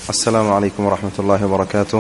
السلام عليكم ورحمة الله وبركاته.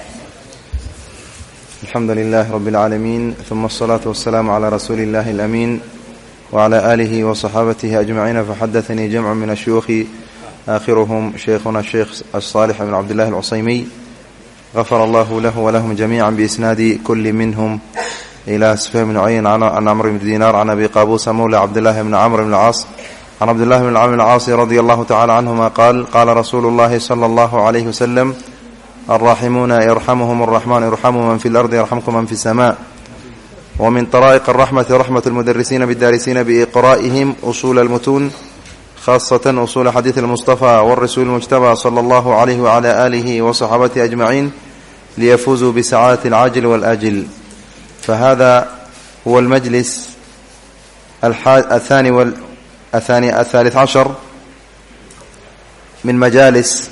الحمد لله رب العالمين، ثم الصلاة والسلام على رسول الله الأمين وعلى آله وصحابته أجمعين. فحدثني جمع من الشيوخ آخرهم شيخنا الشيخ الصالح بن عبد الله العصيمي غفر الله له ولهم جميعا بإسناد كل منهم إلى سفيان بن عيين عن عمرو بن دينار عن أبي قابوس مولى عبد الله بن عمرو بن العاص عن عبد الله بن عمرو بن العاص رضي الله تعالى عنهما قال رسول الله صلى الله عليه وسلم: الراحمون يرحمهم الرحمن يرحموا من في الأرض يرحمكم من في السماء. ومن طرائق الرحمة رحمة المدرسين بالدارسين بإقرائهم أصول المتون، خاصة أصول حديث المصطفى والرسول المجتبى صلى الله عليه وعلى آله وصحابته أجمعين ليفوزوا بسعادة العاجل والآجل. فهذا هو المجلس الثالث عشر من مجالس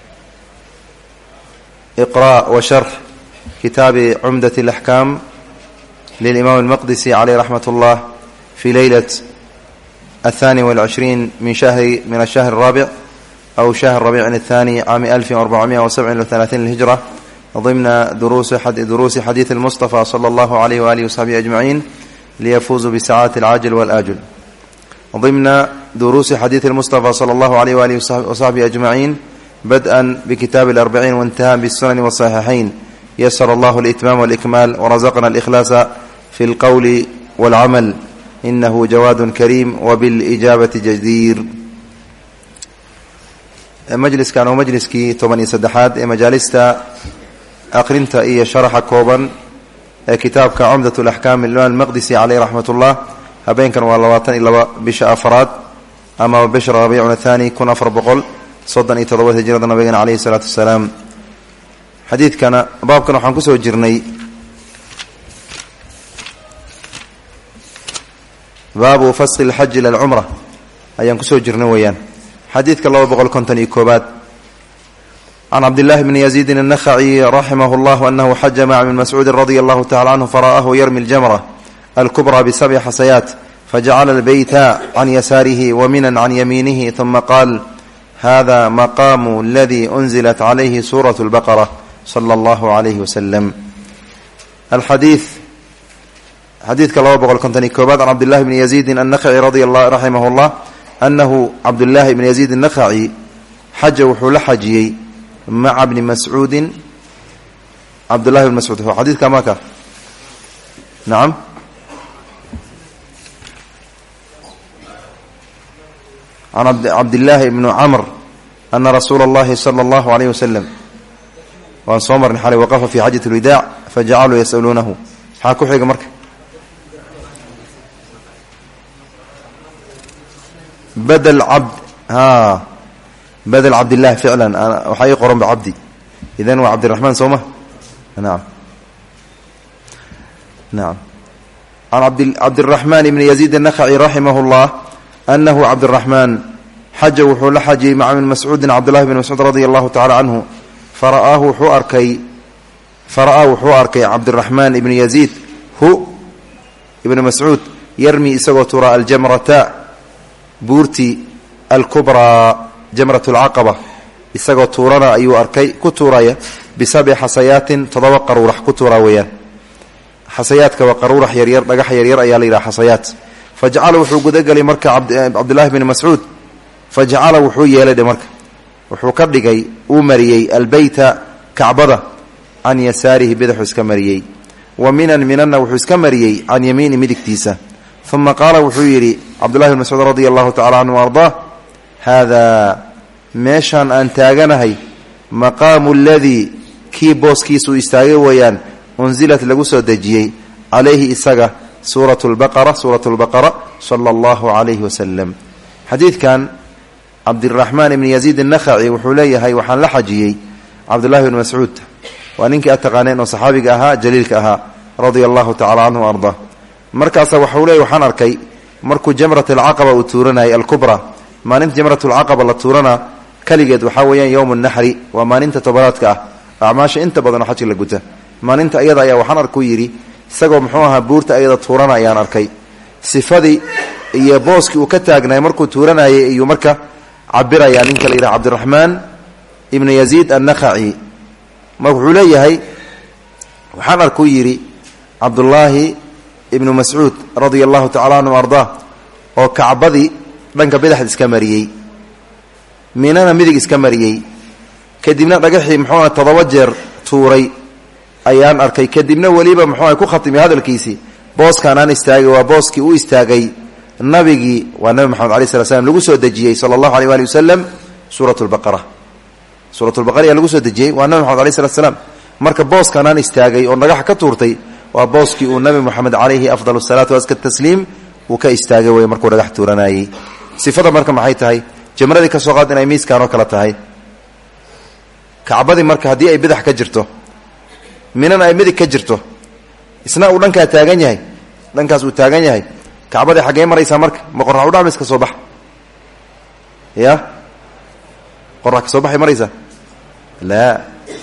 إقراء وشرح كتاب عمدة الأحكام للإمام المقدسي عليه رحمة الله في ليلة 22 من الشهر الرابع أو شهر ربيع الثاني عام 1437 للهجرة، ضمن دروس حديث المصطفى صلى الله عليه وآله وصحبه أجمعين ليفوزوا بسعادة العاجل والآجل. ضمن دروس حديث المصطفى صلى الله عليه وآله وصحبه أجمعين بدءا بكتاب الأربعين وانتهاء بالسنن والصحيحين، يسر الله الإتمام والإكمال ورزقنا الإخلاص في القول والعمل، إنه جواد كريم وبالإجابة جدير. مجلس كانوا مجلسكي 83 مجالستا أقرنتا إيا شرح كوبا كتابك عمدة الأحكام للإمام المقدسي عليه رحمة الله. habeenkan waa 20 bisha afraad ama bisha rabiicun athani 1437 hijrada nabigeena calayhi salaatu wasalaam. xadiidkana baabkan waxaan kusoo jirnay baabu fasl alxaj ila alcumra ayaan kusoo jirnay weeyaan. xadiidka 251 عن عبد الله بن يزيد النخعي رحمه الله أنه حج مع ابن مسعود رضي الله تعالى عنه فرآه يرمي الجمرة الكبرى ب7 حصيات، فجعل البيت عن يساره ومنا عن يمينه، ثم قال: هذا مقام الذي أنزلت عليه سورة البقرة صلى الله عليه وسلم. الحديث حديث كالله بقول كنتني كوباد عن عبد الله بن يزيد النخعي رضي الله رحمه الله أنه عبد الله بن يزيد النخعي حج وحول حجي مع ابن مسعود. عبد الله بن مسعود هو حديث كما كان. نعم. عن عبد الله بن عمرو أن رسول الله صلى الله عليه وسلم وأن صومر حالي وقف في حجة الوداع فجعلوا يسألونه حاكو حيقى مركة بدل عبد الله فعلا. أنا وحي قرن بعبدي إذن هو عبد الرحمن صومه. نعم. عن عبد الرحمن بن يزيد النخعي رحمه الله أنه عبد الرحمن حج وحول حجي مع ابن مسعود عبد الله بن مسعود رضي الله تعالى عنه فرآه وحو أركي عبد الرحمن بن يزيد هو ابن مسعود يرمي إساغو ترى الجمرة بورتي الكبرى جمرة العقبة إساغو تورنا أيو أركي كتورايا ب7 حصيات تضوقر ورح كتورا ويان حصيات كوقرورح يرير دغح يرير أيا ليلة حصيات. فجعل وحو قدقلي مركة عبد الله بن مسعود فجعل وحو يلد مركة وحو كردقي ومريي البيت كعبضة عن يساره بدح اسكمريي ومنن وحو اسكمريي عن يمين مدكتيسة. ثم قال وحو يري عبد الله بن مسعود رضي الله تعالى عنه وارضاه: هذا ميشان أنتاغنهي مقام الذي كي بوس كيسو استاغي ويان أنزلت لغسو دجيي عليه إساغة سورة البقرة صلى الله عليه وسلم. حديث كان عبد الرحمن بن يزيد النخعي وحوليه هاي وحان لحجيي عبد الله بن مسعود وانك أتقانين وصحابك أها جليلك أها رضي الله تعالى عنه وأرضاه. مركز وحوليه وحان أركي مركو جمرة العقبة وتورنا الكبرى ما ننت جمرة العقبة لتورنا كليجد وحاويا يوم النحر وما ننت تبراتك أعماش انت بدنا حجي لقوته ما ننت أيضا يا وحان أركو يري isagoo muxuu ahaa buurta ayada tuurana ayaan arkay. sifadii iyo booskii uu ka taagnay markuu tuuranayay iyo marka cabiraya ninka la yiraahdo Cabdiraxmaan ibnu yaziid annakhaci marka wuxuu leeyahay waxaan arkuu yidhi cabdullaahi ibnu mascuud radia allahu tacala anhu ardaa oo kacbadii dhanka bidaxda iska mariyey minana midig iska mariyey kadibna dhagaxii muxuuaha 7 jeer tuuray ayaan arkay kadibna weliba muxuuaha ku khatimi hadalkiisii booskanaan istaagay waa booskii u istaagay nabigii waa nabi maxamed alayh slat slam lagu soo dejiyey sala allahu aleyh waali wasalam suuratulbaqara yaa lagu soo dejiyey waa nabi maxamed alayh slat slaam marka booskanaan istaagay oo dhagax ka tuurtay waa booskii uu nabi moxamed calayhi afdal salaatu waska tasliim uu ka istaagay wey markuu dhagax tuuranayey sifada marka maxay tahay jamradii ka soo qaad inay miiskaan oo kale tahay kacbadii marka haddii ay bidax ka jirto minana ay midig ka jirto isna uu dhankaa taagan yahay dhankaas uu taagan yahay kacbadii xaggee maraysaa marka ma qorax udhac mis ka soo bax ya qorax ka soo baxay maraysaa laa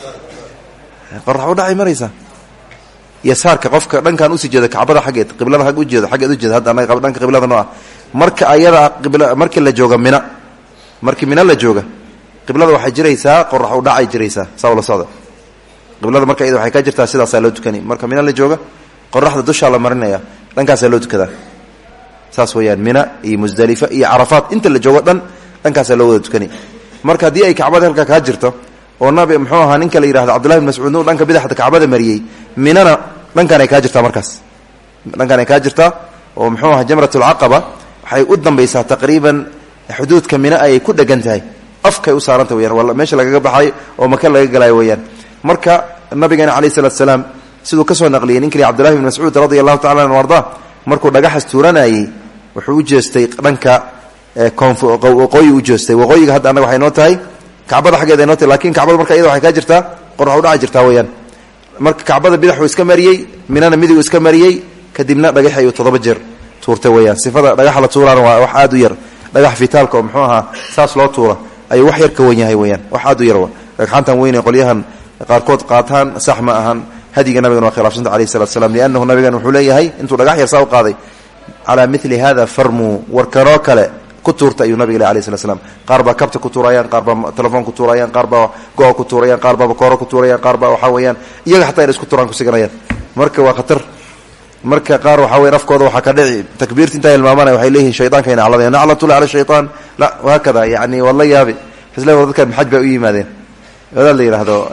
qorax udhacay maraysaa yasaarka qofka dhankan usii jeeda kacbada xaggeed qiblada ag ujeeda xaggeed ujeeda hadda anaga dhanka qiblada noo ah marka ayada qibla markii la jooga mina markii mina la jooga qiblada waxay jiraysaa qorax udhacay jiraysaa saa la socda qiblada marka iyada waxay ka jirtaa sidaasaa loo tukani marka mina la jooga qoraxda dushaa la marinaya dhankaasaa loo tukadaa saas weyaan mina iyo musdalifa iyo carafaat inta la joogo dhan dhankaasaa loo wada tukani marka haddii ay kacbada halkaa kaa jirto oo nabi muxuu ahaa ninka la yihahdo cabdullahi bin mascuud nu dhanka bidaxda kacbada mariyey minana dhankaan ay kaa jirtaa markaas dhankaan ay kaa jirtaa oo muxuu ahaa jamratulcaqaba waxay u dambaysaa taqriiban xuduudka mina ayay ku dhegan tahay afkay u saaranta weyaan walla meesha lagaga baxay oo maka laga galaayo weyaan marka nabigeena calayh salatu salaam siduu ka soo naqliyey ninkii cabdullahi bin mascuud radia allahu tacala anhu ardaa markuu dhagaxas tuuranayey wuxuu u jeestay dhanka waqooyi u jeestay waqooyiga hadda annaga waxay noo tahay kacbada xaggeeda ay noo tahay lakin kacbada marka iyada waxay kaa jirtaa qorax udhaca jirtaa weyaan marka kacbada bidaxuu iska mariyey minana midigu iska mariyey kadibna dhagaxi ayuu 7 jeer tuurtay weyaan sifada dhagaxa la tuuraan waa wax aad u yar dhagax fitaalka oo muxuu ahaa saas loo tuura ayuu wax yar ka wan yahay weyaan wax aad u yar dhagxaantan weyne qolyahan qaarkood qaataan sax ma ahan hadiga nabigan waa khilaafsanta alayh salatu slam liannahu nabigan wuxuu leeyahay intuu dhagax yar saa u qaaday calaa mili hada farmuu warkanoo kale ku tuurta ayuu nabiga alayh slat slam qaar baa kabta ku tuurayaan qaar baa telefoon ku tuurayaan qaar baa go-a ku tuurayaan qaar baa bakooro ku tuurayaan qaar baa waxaa weeyaan iyaga xataa in isku tuuraan ku siganayaan marka waa khatar marka qaar waxaa weyan afkooda waxaa ka dhici takbiirta intaa hilmaamanaya waxay leeyihin shaydaanka ina cladaya naclatula cala shaytaan la haakada yani waa la yaabi isle dadkan maxaj bay u yimaadeen wadaad la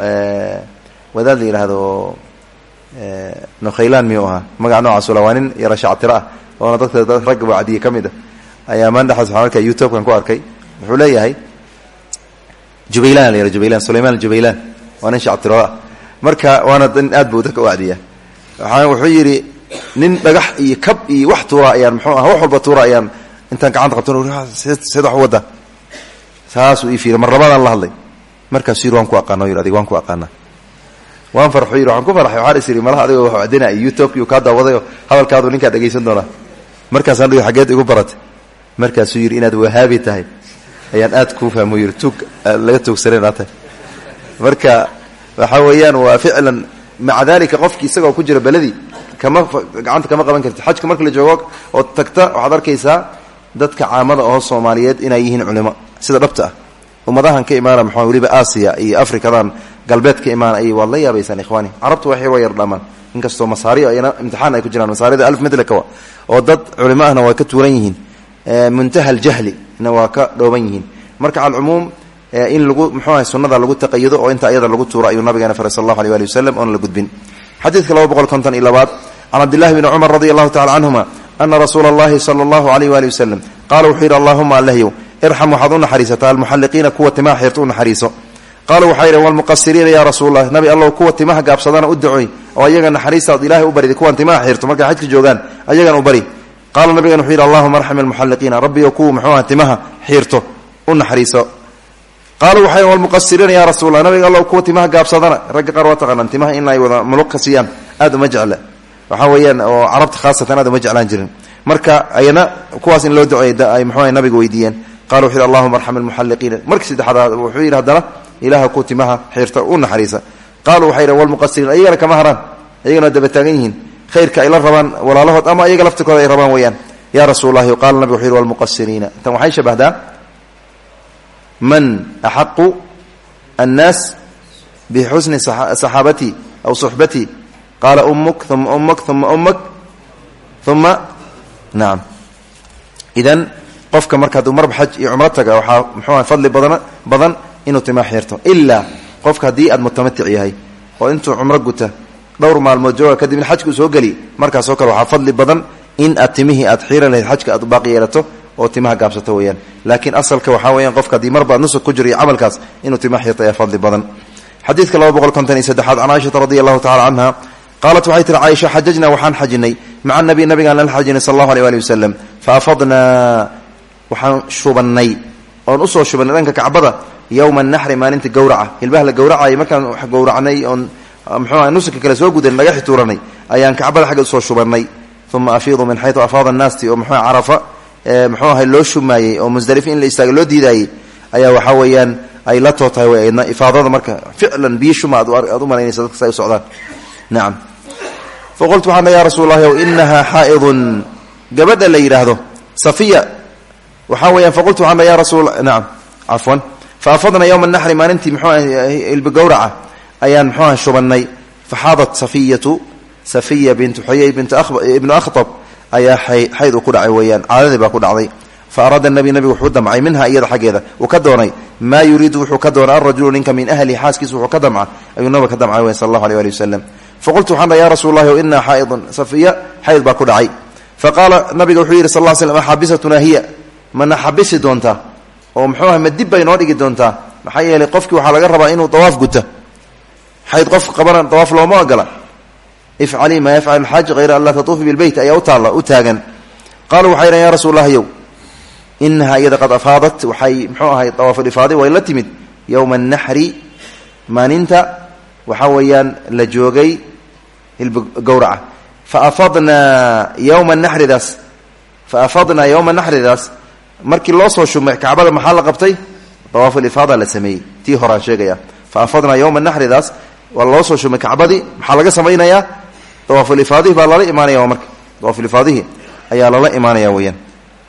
yidhaahdo nukhaylaan miyuu ahaa magac noocaas ula waa nin yara shactiro ah oona dadka ragga wacdiye ka mid a ayaa maandhaxaas waxaan arkay youtube-kan ku arkay wuxuu leeyahay jubaylan la yidhaha jubaylan sulayman aljubaylan waa nin shactiro ah marka waana nin aad buu dadka u wacdiya wuxuu yidhi nin dhagax iyo kab iyo wax tuura ayaan muxuu aha wax walba tuura ayaan intaan gacanta qabto seed wax wadda saasuu ii fiiriy mar labadaan la hadlay markaasuu yidhi waan ku aqaana o yidhi adig waan ku aqaanaa waan farxu yidhi waxaan ku farxay waxaan is yidhi malaha adigoo wax wacdinaya youtube-kii kaa daawadayo hadalkaadu ninkaa dhegaysan doonaa markaasaan dhihi xaggeed igu baratay markaasuu yidhi inaad wahaabi tahay ayaan aad kuu fahmo yidhi tuug laga tuugsanay inaad tahay marka waxaa weeyaan waa ficlan maca dalika qofkii isagoo ku jira beledii gacanta kama qaban karti xajka marka la joogo oo tagta waxaad arkaysaa dadka caamada oo soomaaliyeed inay yihiin culimo sida dhabta ah ummadahan ka imaana maxaa weliba aasiya iyo afrikadan galbeed ka imaana ay waad la yaabaysaan ikhwaani carabtu waxay waa yar dhamaan inkastoo masaari ayna imtixaan ay ku jiraan masaarida alf midlakawa oo dad culimo ahna waa ka tuuran yihiin muntaha aljahli na waa ka dhooban yihiin marka cala alcumuum in lagu muxuu ahay sunnada lagu taqayudo oo inta ayada lagu tuuro ayuu nabigeena faray sal allahu aleyh waali wasalam oona la gudbin xadiidka 252 can cabdillahi bni cumar radi allahu tacala canhuma ana rasuula allahi sala allahu aleyh waali wasalam qaala wuxuu yidhi allahuma allahyow irxam waxaad u naxariisataa almuxalliqiina kuwa timaha xirta u naxariiso qaaluu waxaa yidhi walmuqasiriina yaa rasuulallah nabi allow kuwa timaha gaabsadana u ducoy oo ayaga naxariistaad ilaahay u barida kuwan timaha xirto markay xajka joogaan ayagan u bari qaala nabigan wuxuu yidhi allahuma arxam almuxalliqiina rabbiyo kuwa muxuuaha timaha xiirto u naxariiso qaaluu waxay walmuqasiriina yaa rasuulallah nabiga allow kuwa timaha gaabsadana ragga qaar waa taqaanaan timaha in ay wada muluq ka siiyaan aad uma jecla waxaa weeyaan oo carabta khaasatan aad uma jeclaan jirin marka ayana kuwaas in loo duceey ay muxuuaha nabiga weydiiyeen qala wuxuu yidhi allahuma arxam almuxalliqiina markii saddexaad wuxuu yidhi haddana ilaaha ku timaha xiirta u naxariisa qaaluu waxay yidhi walmuqasiriin ayagana kama haraan ayagana daba taagan yihiin khayrka ay la rabaan walaalahood ama ayaga laftirkooda ay rabaan weeyaan yaa rasuulallahi qaala nabigu wuxuu yidhi walmuqasiriina tan waxay shabahdaa man axaqu الناس بحسن صحابتي أو صحبتي قال أمك ثم أمك ثم أمك ثم نعم إذن qofka marka haduu marba xaj iyo umra taga waxa muxuu fadli badan inuu timaa xirto illa qofka hadii aad mutamatti yahay oo intuu umra guta dhowr maalmood jooga kadib xajku soo gali marka soo kale waxa fadli badan in aad timihi aad xiran lahayd xajka aad baaqi yeelato oo timaha gaabsato weeyaan laakiin asalka waxa weeyaan qofka hadii marba nusuk ku jiro amalkaas inuu timaa xirto ayaa fadli badan xadiiska 253 an Aisha radhiyallahu ta'ala anha قالت وحيت عائشة حججنا وحان حجني مع النبي قال الحجني صلى الله عليه وسلم فأفضنا waxaan shubannay oon u soo shubannay dhanka kacbada yowma naxri maalinta gowraca hilbaha la gowracay markaan wax gowracnay oon muxuu ahaa nusuka kale soo gudan laga xituuranay ayaan kacbada xagga u soo shubannay uma afiidu min xaytu afaada annaasti oo muxuu carafa muxuu ahaa loo shumaayey oo musdalif in la istaago loo diidaayey ayaa waxaa weeyaan ay la tootahay way aydna ifaadada marka ficlan biyo shuma aad u malaynaysa dadka say u socdaan nacam faqultu waxaan yaa rasuul allahi inahaa xaa'idun gabadha la yidhaahdo safiya waxaa weeyaan faqultu waxaan yaa rasuul nacam cafwan faafadna yowma naxri maalintii muxuu ilbigowraca ayaan muxuu aha shubannay faxaadat safiya bintu xuyay ibnu akhtab ayaa xayd u ku dhacay weeyaan caadadii baa ku dhacday fa araada nabiga wuxuu damcay minha iyada xaggeeda uu ka doonay maa yuriidu wuxuu ka doonay arajulu ninka min ahlihi xaaskiisa wuxuu ka damca ayuu nabiga ka damcay weyan sal allahu alيh ali wasalam faqultu waxaan yaa rasuul allahi inaa xaa'idun safiya xayd baa ku dhacay faqaala nabiga wuxuu yidhi sal ll slam xaabisatuna hiya mana xabisi doontaa oo muxuu aha ma dib bay noo dhigi doontaa maxaa yeelay qofkii waxaa laga rabaa inuu dawaaf guta xayd qof qabana dawaaf looma ogola ifcalii maa yafcal alxaaj hayra an laa tatuufi bilbeyt ayaa u taagan qaaluu waxay yidhaen ya rasuul allahiyow inahaa iyada qad afaadat waxay muxuu ahay dawaafulifaadi way la timid yowma annaxri maalinta waxaa weeyaan la joogay hilbigowraca faafadnaa yowma naxridaas markii loo soo shumay kacbada maxaa la qabtay dawaafulifaada la sameeyey tii horaan sheegaya faafadnaa yowma naxridaas waa loo soo shumay kacbadii maxaa laga samaynayaa dawaafulifaadihi baa lala imaanaya marka dawaafulifaadihi ayaa lala imaanaya weyaan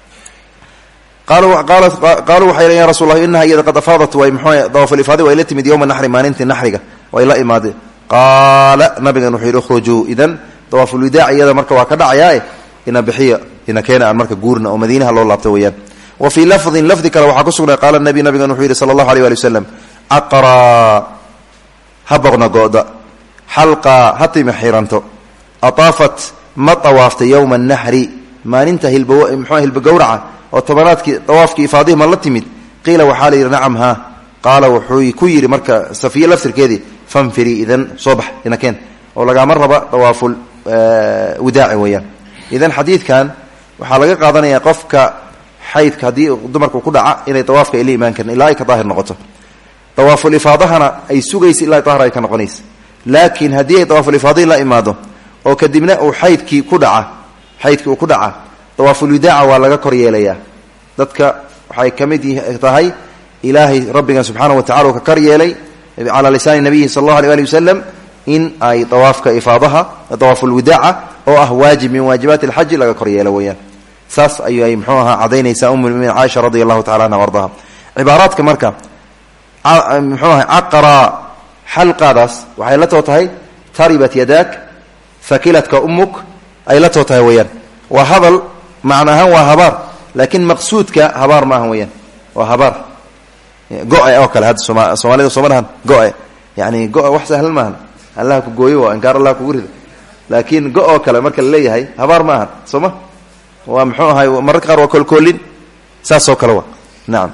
qaaluu waxay yidhaen ya rasul allah inaha iyada qad afaadat way muxuu dawaafulifaadi way la timid yowma naxri maalintii naxriga way la imaadeen qaala nabigan wuxuu yidhi ukhrujuu idan dawaafulwidaac iyada marka waa ka dhacayaae ina bixiya ina keena aan marka guurna oo madiinaha loo laabto weeyaan wa fii lafdin lafdi kale waxaa ku sugnay qaala nabigan wuxuu yidhi sala allahu alيh ali wasalam caqraa ha boqna go'da xalqaa ha timi xiranto ataafat ma awaaftay yowma annaxri maalinta muxuu hilbagowraca oo tobanaadkii dawaafkii ifaadihi ma la timid qiila waxaa la yidhi nacam haa qaala wuxuu ku yidhi marka safiye laftirkeedii fanfirii idan soo bax ina keen oo lagaama raba dawaaful widaaci weeyaan idan xadiidkan waxaa laga qaadanayaa qofka xaydka haddii dumarku ku dhaca inay dawaafka ay la imaan karin ilaa ay ka daahir noqoto dawaafulifaadahana ay sugaysa ilaa daahir ay ka noqonaysa laakiin haddii ay dawaafulifaadihi la imaado oo kadibna uu xaydkii uu ku dhaca dawaafulwidaaca waa laga kor yeelayaa dadka waxay ka mid tahay ilaahay rabbigan subxaana wa tacala uu ka kor yeelay calaa lisaani nabiyihi sal allahu alيh ali wasalam in ay dawaafka ifaadaha dawaafulwidaaca oo ah waajib min waajibaati alxaji laga kor yeelo weeyaan saas ayay muxuu ahaa cadaynaysaa ummulmuminiin caaisha radi allahu tacala anha ardaha cibaaraadka marka muxuu ahay caqaraa xalqaadaas waxay la too tahay taribat yadaak fakilatka ummuk ay la too tahay weeyaan waa hadal macna ahaan waa habaar laakiin maqsuudka habaar ma ahan weeyaan waa habaar go-e oo kale hadda soomaalida sooma dhahan go-e yani go- wax sahlan maahan allah ku gooyo waa inkaar allah kugu rido laakiin go-oo kale marka la leeyahay habaar ma ahan sooma waa muxuu ahay mararka qaar waa kolkoolin saasoo kale wa nacam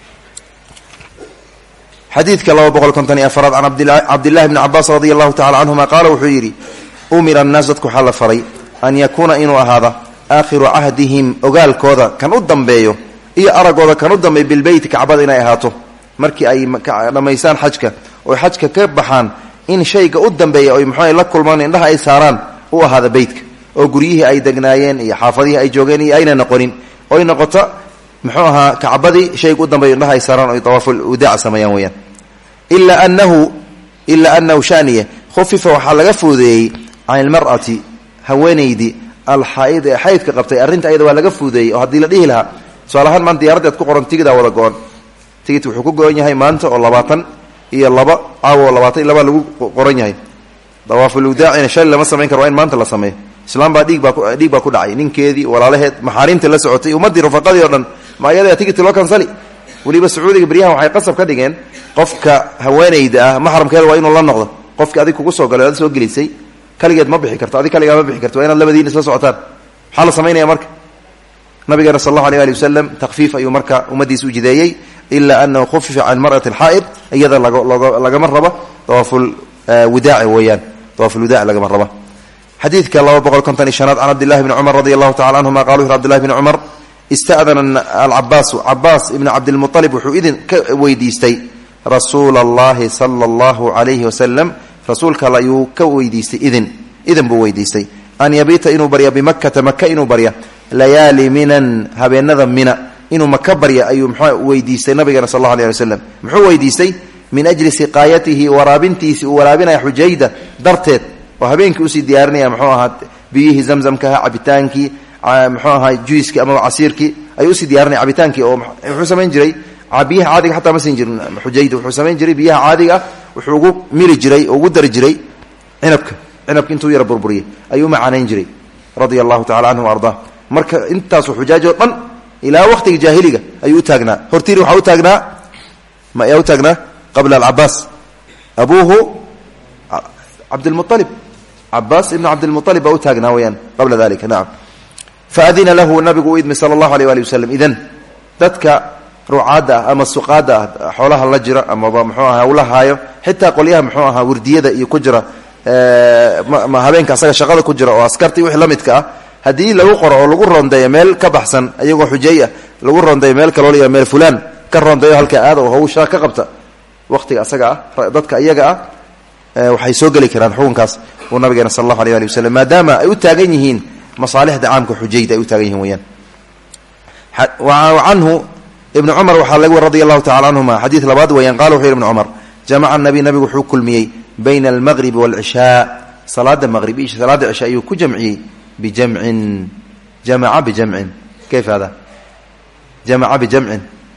xadiidka 254 can cabdillahi bni cabaas radi allahu tacala canhuma qaala wuxuu yidhi umira annaas dadku waxaa la faray an yakuuna inuu ahaada aakhiru cahdihim ogaalkooda kan u dambeeyo iyo aragooda kan u dambeeyo bilbeyti kacbada inay ahaato markii ay dhammaystaan xajka oy xajka ka baxaan in shayga u dambeeya oy muxuu la kulmaan indhaha ay saaraan u ahaada beytka oo guryihii ay degnaayeen iyo xaafadihii ay joogeen iyo ayna noqonin oy noqoto muxuu ahaa kacbadii shayga u dambeeyo indhaha ay saaraan oy dawaaful widaaca sameeyaan weeyaan ilaa annahu shaniya khufifa waxaa laga fuudeeyey can ilmar'ati haweenaydii alxaaid ee xaydka qabtay arrinta ayada waa laga fuudeeyey oo haddii la dhihi lahaa tusaale ahaan maanta diyaaradda ad ku qoran tigidaa wada go-on tigidka wuxuu ku go-on yahay maanta oo iyo laba caawo 22 lagu qoran yahay dawaaful wadaa'ina shal lama sameyn karo in maanta la sameeyo islaam baa dhiig baa ku dhacay ninkeedii walaalaheed maxaarimta la socotay ummadii rufaqadii oo dhan ma ayada tigiti loo kansali waliba sacuudiga bariyahan waxay qasab ka dhigeen qofka haweenayda ah maxramkeeda waa inuu la noqdo qofka adiga kugu soo galay aad soo gelisay kaligeed ma bixi karto adiga kaliga ma bixi karto waa inaad labadiina isla socotaan waxa la sameeynaya marka nabiga sallallahu alayhi wa sallam takhfiif ayuu marka ummadiisa u jideeyay illa annahu khuffifa an mar'ati al-ha'id iyada laga marraba tawaful وداع ويان طواف الوداع لقى مرة حديث كالله وبقول كنتني شناد عن عبد الله بن عمر رضي الله تعالى عنهما قالوا عبد الله بن عمر استأذن عباس ابن عبد المطلب وحيدن ويديستي رسول الله صلى الله عليه وسلم رسولك لا يكويديستي إذن بويديستي أن يبيت إنه بريا بمكة مكة إنه بريا ليالي منا هبين نظم منا إنه مكة بريا أي محو ويديستي نبي صلى الله عليه وسلم محو ويديستي من أجل سقايته ورابنتيس ورابنا حجيدة درتت وهبينك أسي ديارني محوها بيه زمزم كها عبتانكي محوها جويسك أما عصيرك أي أسي ديارني عبتانكي أو حسمين جري عبيه عادي حتى مسنجر حجيدة وحسمين جري بيها عادي وحقوق ميل جري أو قدر جري عنبك انتو يا بربريه أيو معنين جري رضي الله تعالى عنه وأرضاه مرك انت حجاج وطن إلى وقت الجاهلية أيو تاقنا هرتيري وحاو تاقنا ما يو تاقنا قبل العباس أبوه عبد المطلب عباس ابن عبد المطلب أو تاقنا ويان قبل ذلك نعم فأذن له النبي إذن صلى الله عليه وآله وسلم إذن ذاتك رعادة أما السقادة حولها اللجرة أما محوها أولها حتى قوليها محوها وردية يكجرة ما هبينك أساق شغالة كجرة وأسكرتي وحلمتك هذه لو قرأ لو قرن دا يميل كبحسن أيوه حجية لو قرن دا يميل كلولي يميل فلان كرن دا يهلك هذا وهو شاك قبته waqtiga asaga dadka iyaga waxay soo gali karaan xukunkaas oo nabiga sallallahu alayhi wa sallam maadaama ay u taagan yihiin masaalixda caamka xujayda ay u taagan yihiin wayaan wa anhu ibn umar wa halagu radiyallahu ta'ala anhuma hadith labad wayaan qalu ibn umar jama'a an-nabi wuxuu kulmiyay bayna al-maghrib wal-isha salada al-maghrib iyo salada al-isha ayuu ku jamciyay bi jam'in jama'a bi jam'in كيف هذا جمع بجمع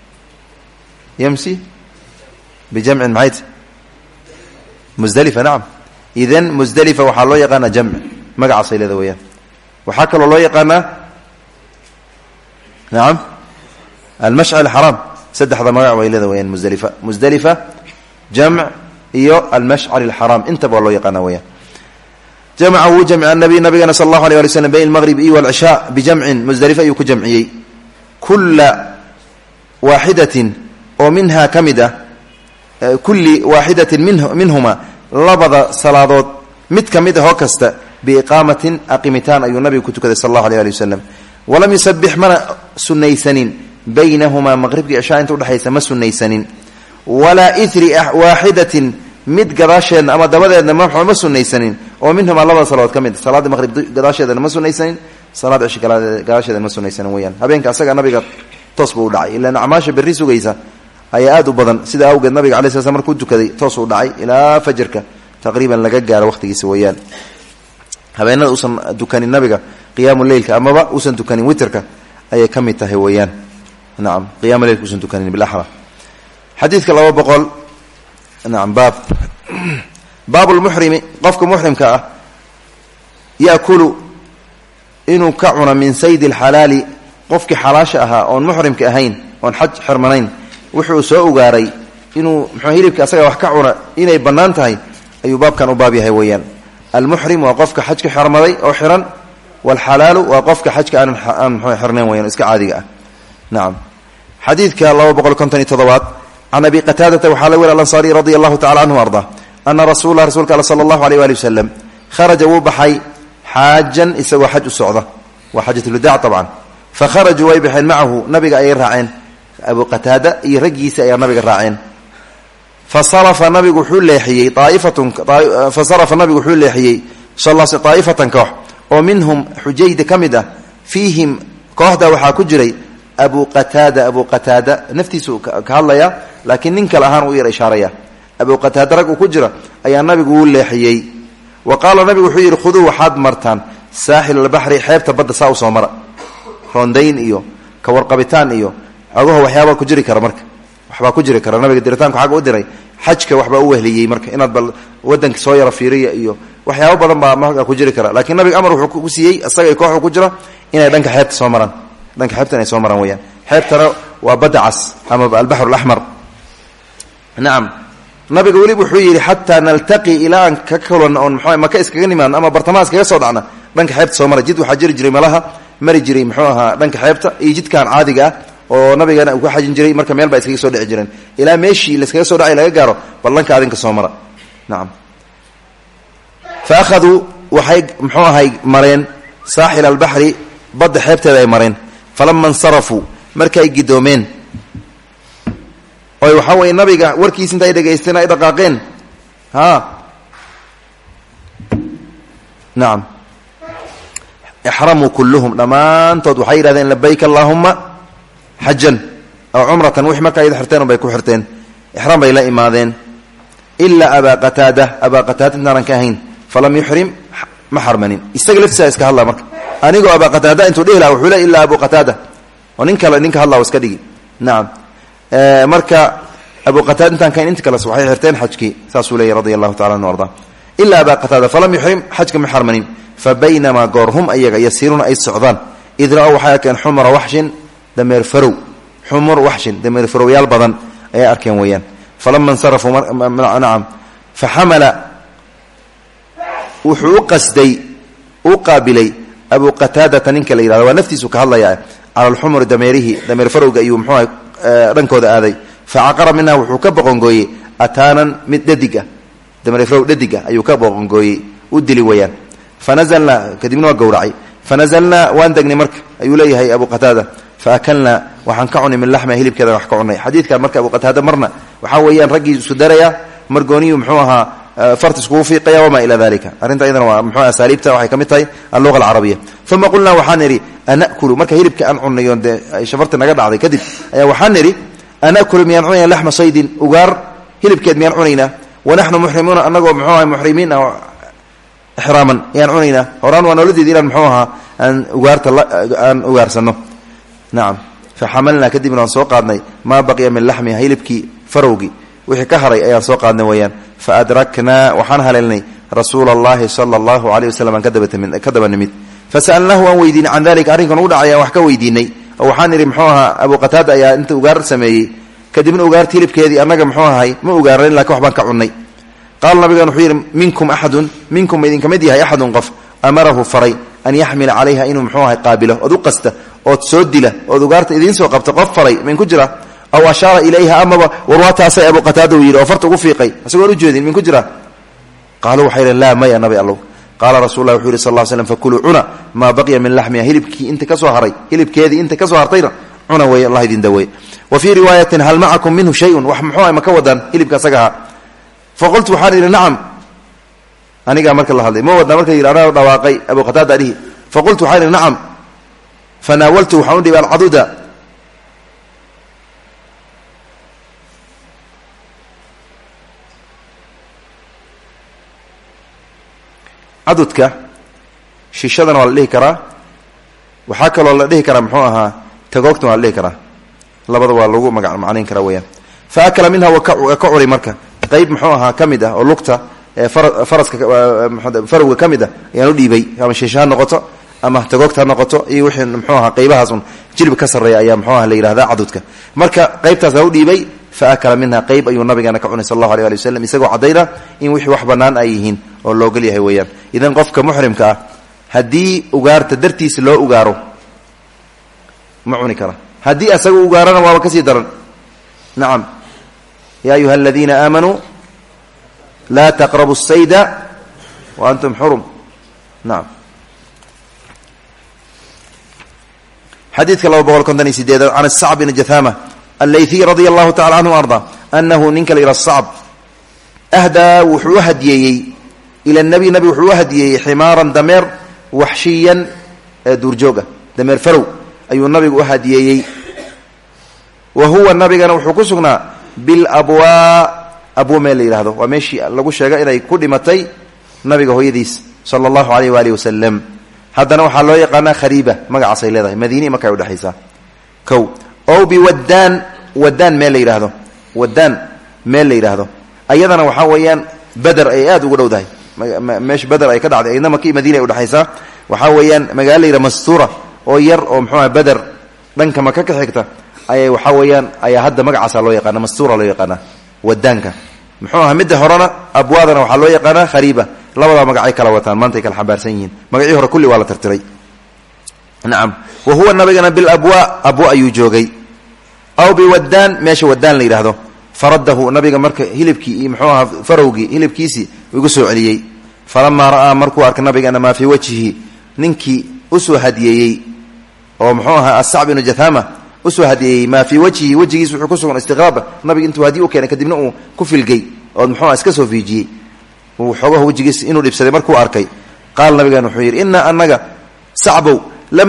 يمسي بجمع معيت مزدلفة نعم إذن مزدلفة وحالله يقانا جمع مقع صيلة ذويا وحكى الله يقانا نعم المشعر الحرام سدح ذا مقع وإلى ذويا مزدلفة جمع إيو المشعر الحرام انتبه الله يقانا ويا جمعه جمع النبي صلى الله عليه وسلم بين المغرب والعشاء بجمع مزدلفة يكو جمعي كل واحدة ومنها كمدة كل واحدة منهما لبض صلاة مت كمدة هوكست بإقامة أقيمتان أي النبي كتك صلى الله عليه وسلم ولم يسبح من سنيسنين بينهما مغرب عشاء انتو دحيس ما سنيسنين ولا إثر واحدة مد قراشين أما دبدا ما سنيسنين ومنهم الله صلوات كمد صلاة المغرب قراشين ما سنيسنين صلاة عشاء قراشين ما سنيسنين ويان هبينك أساق النبي تصبوا دعي إلا نعماش بالريس وقيسة هي آدو بدن سيدا أوجد النبي عليه الصلاة والسلام كنت كذي تصبوا دعي إلى فجرك تقريبا لقى على وقت قيسة ويان هبينا أوصل دكان النبي قيام الليل كأما بقى أوصل دكان وترك أي كم تهويان نعم قيام الليل أوصل دكان بالأحرى حديثك الله بقول نعم باب المحرم قفك محرم كأ يأكل إنه كعنا من سيد الحلال قفك حلاشها أو محرم كأهين أو حج حرمانين وحو سوء غاري إنه محيرك أسرع وحكعنا إنه يبنانتهي أي باب كانوا بابي هويان المحرم وقفك حج حرماني أو حرن والحلال وقفك حج كأن حرنين ويان اسك عادي نعم حديثك الله بقول كنتني تضوات عن أبي قتادة وحالوير الأنصاري رضي الله تعالى عنه وارضاه أن رسولك صلى الله عليه وآله وسلم خرج وبحي حاجا يسوى حج السعودة وحجة الوداع طبعا فخرجوا ويبحين معه نبي أي الراعين أبو قتادة يرجيس أي نبي الراعين فصرف نبي حول لحيي فصرف نبي حول لحيي صلى الله عليه طائفة كوح ومنهم حجيد كمدة فيهم كوحدة وحاكجري أبو قتادة نفتيسو كهالله يا لكن ننك الأهان وير إشارية أبو قتادة رقو كجرة أي النبي يقول لحيي وقال النبي وحير خذوا حاد مرتان ساحل البحر حيب تبدا ساو سومر روندين iyo kawarqabitaan iyo agoho waxyaabo ku jiri kara marka waxba ku jiri kara nabiga diritaanku xaq u diray xajka waxbaa u wehliyey marka inaad bal wadanka soo yaro fiiriya iyo waxyaabo badan baa marka ku jiri kara laakiin nabiga amar wuxuu ku siiyey asaga koox ku jira inay dhanka xeebta soo maraan dhanka xeebta inay soo maraan weeyaan xeebtana waa badda cas ama albaxr alaxmar nacam nabiga weli wuxuu yidhi xataa naltaqi ilaa aan ka kulan oon muxuu maka iskaga nimaadno ama bartamaha iskaga soo dhacna dhanka xeebta soo mara jid waxaa jiri jiray malaha mari jiray muxuu ahaa dhanka xeebta iyo jidkan caadiga ah oo nabigana uu ku xajin jiray marka meel baa iskaga soo dhici jireen ilaa meeshii la iskaga soo dhacay laga gaaro bal dhanka adinka soo mara nacam fa akhaduu waxay muxuu ahay mareen saaxil albaxri badda xeebteeda ay mareen falama insarafuu markay gidoomeen oy waxaa weeye nabiga warkiis inta ay dhegaysteen ay dhaqaaqeen nacam ixramuu kulluhum dhammaantood waxay yidhahdeen labayk allaahuma xajan aw cumratan wix marka ayda xirteen unbay ku xirteen ixraam bay la imaadeen ilaa abaa qataada intaanan ka ahayn falam yuxrim ma xarmanin isaga laftiisa iska hadlaa marka anigoo abaa qataada intuu dhihi laha wuxuu le ilaa abu qataada oo nin kale ninka hadlaa iska dhigi nacam marka abu qataada intaan kahayn inta kales waxay xirteen xajkii saasuu leeyay radia allahu tacala anhu ardaa ilaa abaa qataada falam yuxrim xajka ma xarmanin fa baynamaa goor hum ayaga yasiiruuna ay socdaan id ra-ow waxay arkeen xumra waxshin dameer farow xumur waxshin dameer farowyaal badan ayay arkeen weeyaan falama insarafuu nacam fa xamala wuxuu u qasday u qaabilay abu qataadata ninka la yihahdo waa naftiisu ka hadlaya cala alxumuri dameerihi dameer farowga ayuu muxuuha dhankooda aaday fa caqara minha wuxuu ka boqongooyey ataanan mid dhadig ah dameer farow dhadig ah ayuu ka boqongooyey u dili weeyaan fanazalnaa kadibna waa gowracay fanazalnaa waan degnay marka ayuu leeyahay abu qataada faakalnaa waxaan ka cunay min laxmiha hilibkeeda wax ka cunay xadiidkan marka abu qataada marna waxaa weeyaan raggii isu daraya margooniyu muxuu ahaa farta iskugu fiiqaya wamaa ilaa dalika arrinta iyadana waa muxuu asaaliibta waxay ka mid tahay alluqa alcarabiya uma qulnaa waxaan idhi anakulu marka hilibka aan cunayo dee shafarta naga dhacday kadib ayaa waxaan idhi anakulu miyaan cunayna laxma saydin ugaar hilibkeed miyaan cunaynaa wanaxnu muxrimuuna anagoo muxuu aha muxrimiin ah ixraaman yaan cunaynaa horaan waa nolodeedi inaan muxuu ahaa aan ugaarsano nacam fa xamalnaa kadibna waan soo qaadnay maa baqiya min laxmiha hilibkii farowgii wixii ka haray ayaan soo qaadnay weeyaan fa adraknaa waxaan haleelnay rasuula allahi sala allahu aleyh wasalam aan ka daba nimid fasa'alnaahu waan weydiinay can dalika arrinkan ugu dhacay aan wax ka weydiinay oo waxaan idhi muxuu ahaa abu qataada ayaa inta ugaar sameeyey kadibna ugaarta hilibkeedii annaga muxuu ahay ma ugaaranin lakin wax baan ka cunnay qaala nabigan wuxuu yidhi minkum ma idinka mid yahay axadun qof amarahu faray an yaxmila calayha inuu muxuu ahay qaabilo ood u qasta ood soo dila ood ugaarta idiin soo qabta qof faray min ku jira aw ashaara ilayha amaba warwaataasay abu qataada uu yidhi oo farta ugu fiiqay isagoon u jeedin min ku jira qaaluu waxay yidheen laa maya nabi allow qaala rasul lah wuxuu yidhi sal ll slam fakuluu cuna maa baqiya min laxmiha hilibkii inta ka soo haray hilibkeedii inta ka soo hartayna cuna weeye allah idin daweeye wa fii riwaayatin hal macakum minhu shayun wax muxuu ahay ma ka wadaan hilibka asaga ahaa faqultu waxaan idhi nacam anigaa marka la hadlay ma wadnaa marka yidhi anaa dhawaaqay abu qataada adhihi faqultu waxaan idhi nacam fanaawaltu waxaan u dhibay alcaduda cadudka shishadana waa la dhihi karaa waxaa kaloo la dhihi karaa muxuu ahaa tagoogtana waa la dhihi karaa labada waa lagu macnayn karaa weyaan fa akala minha waa ka curi marka qayb muxuu ahaa ka mid ah oo lugta faraska farowga ka mid ah ayaan u dhiibay ama shisha ha noqoto ama tagoogta ha noqoto iyo wixii muxuu ahaa qaybahaasun jilib ka sarreeya ayaa muxuu aha la yidhahdaa cadudka marka qaybtaas ha u dhiibay fa akala minha qayb ayuu nabigeena ka cunay sal allahu alay ali wasalam isagoo caddayna in wixii wax bannaan ay yihiin oo loogol yahay weeyaan idan qofka muxrimka ah haddii ugaarta dartiisa loo ugaaro ma cuni kara haddii asaga ugaarana waaba ka sii daran nacam yaa ayuha aladiina aamanuu laa taqrabu sayda wa antum xurum nacam xadiidka 258 can asacb bn jathama allaythiy radia allahu tacala canhu arda anahu ninka la yidhaha sacb ahdaa wuxuu u hadiyeeyey ila nabi nabi wuxuu u hadiyeeyey ximaaran dameer waxshiyan ee duurjooga dameer farow ayuu nabigu u hadiyeeyey wa huwa nabigana wuxuu ku sugnaa bilabwaa abwa meel la yidhahdo waa meeshii lagu sheega inay ku dhimatay nabiga hooyadiis sala allahu alayh waalihi wasalam haddana waxaa loo yaqaanaa khariiba magacaasay leedahay madiini markay udhexaysaa kow ow biwaddaan waddaan meel la yidhaahdo waddaan meel la yidhaahdo ayadana waxaa weeyaan beder ay aad ugu dhowdahay meesha beder ay ka dhacday ayadna maka iyo madiina ay udhexaysaa waxaa weeyaan magaalo la yidhaha mastuura oo yar oo muxuuaha beder dhanka maka ka xigta ayay waxaa weeyaan ayaa hadda magacaasa loo yaqaana mastuura loo yaqaana wadaanka muxuu aha midda horena abwaadana waxaa loo yaqaanaa khariiba labadaa magacay kala wataan maantay kala xambaarsan yihiin magacii hore kulli waa la tirtiray nacam wa huwa nabigana bilabwa abwa ayuu joogay aw biwadaan meesha wadaan la yidhaahdo faradahu nabiga marka hilibkii iyo muxuu ahaa farowgii hilibkiisii igu soo celiyey falamaa ra'aa markuu arkay nabigana maa fii wajhihi ninkii usoo hadiyeeyey oo muxuu ahaa asacb ibnu jathama usoo hadiyeeyey maa fii wajhihi wejigiis wuxuu ku sugan istiqraaba nabiga intuu hadiye u keenay kadibna uu ku filgey oo muxuu aha iska soo fiijiyey uu xoogaha wejigiis inuu dhibsaday markuu arkay qaal nabigan wuxuu yidhi inaa anaga sacbow lam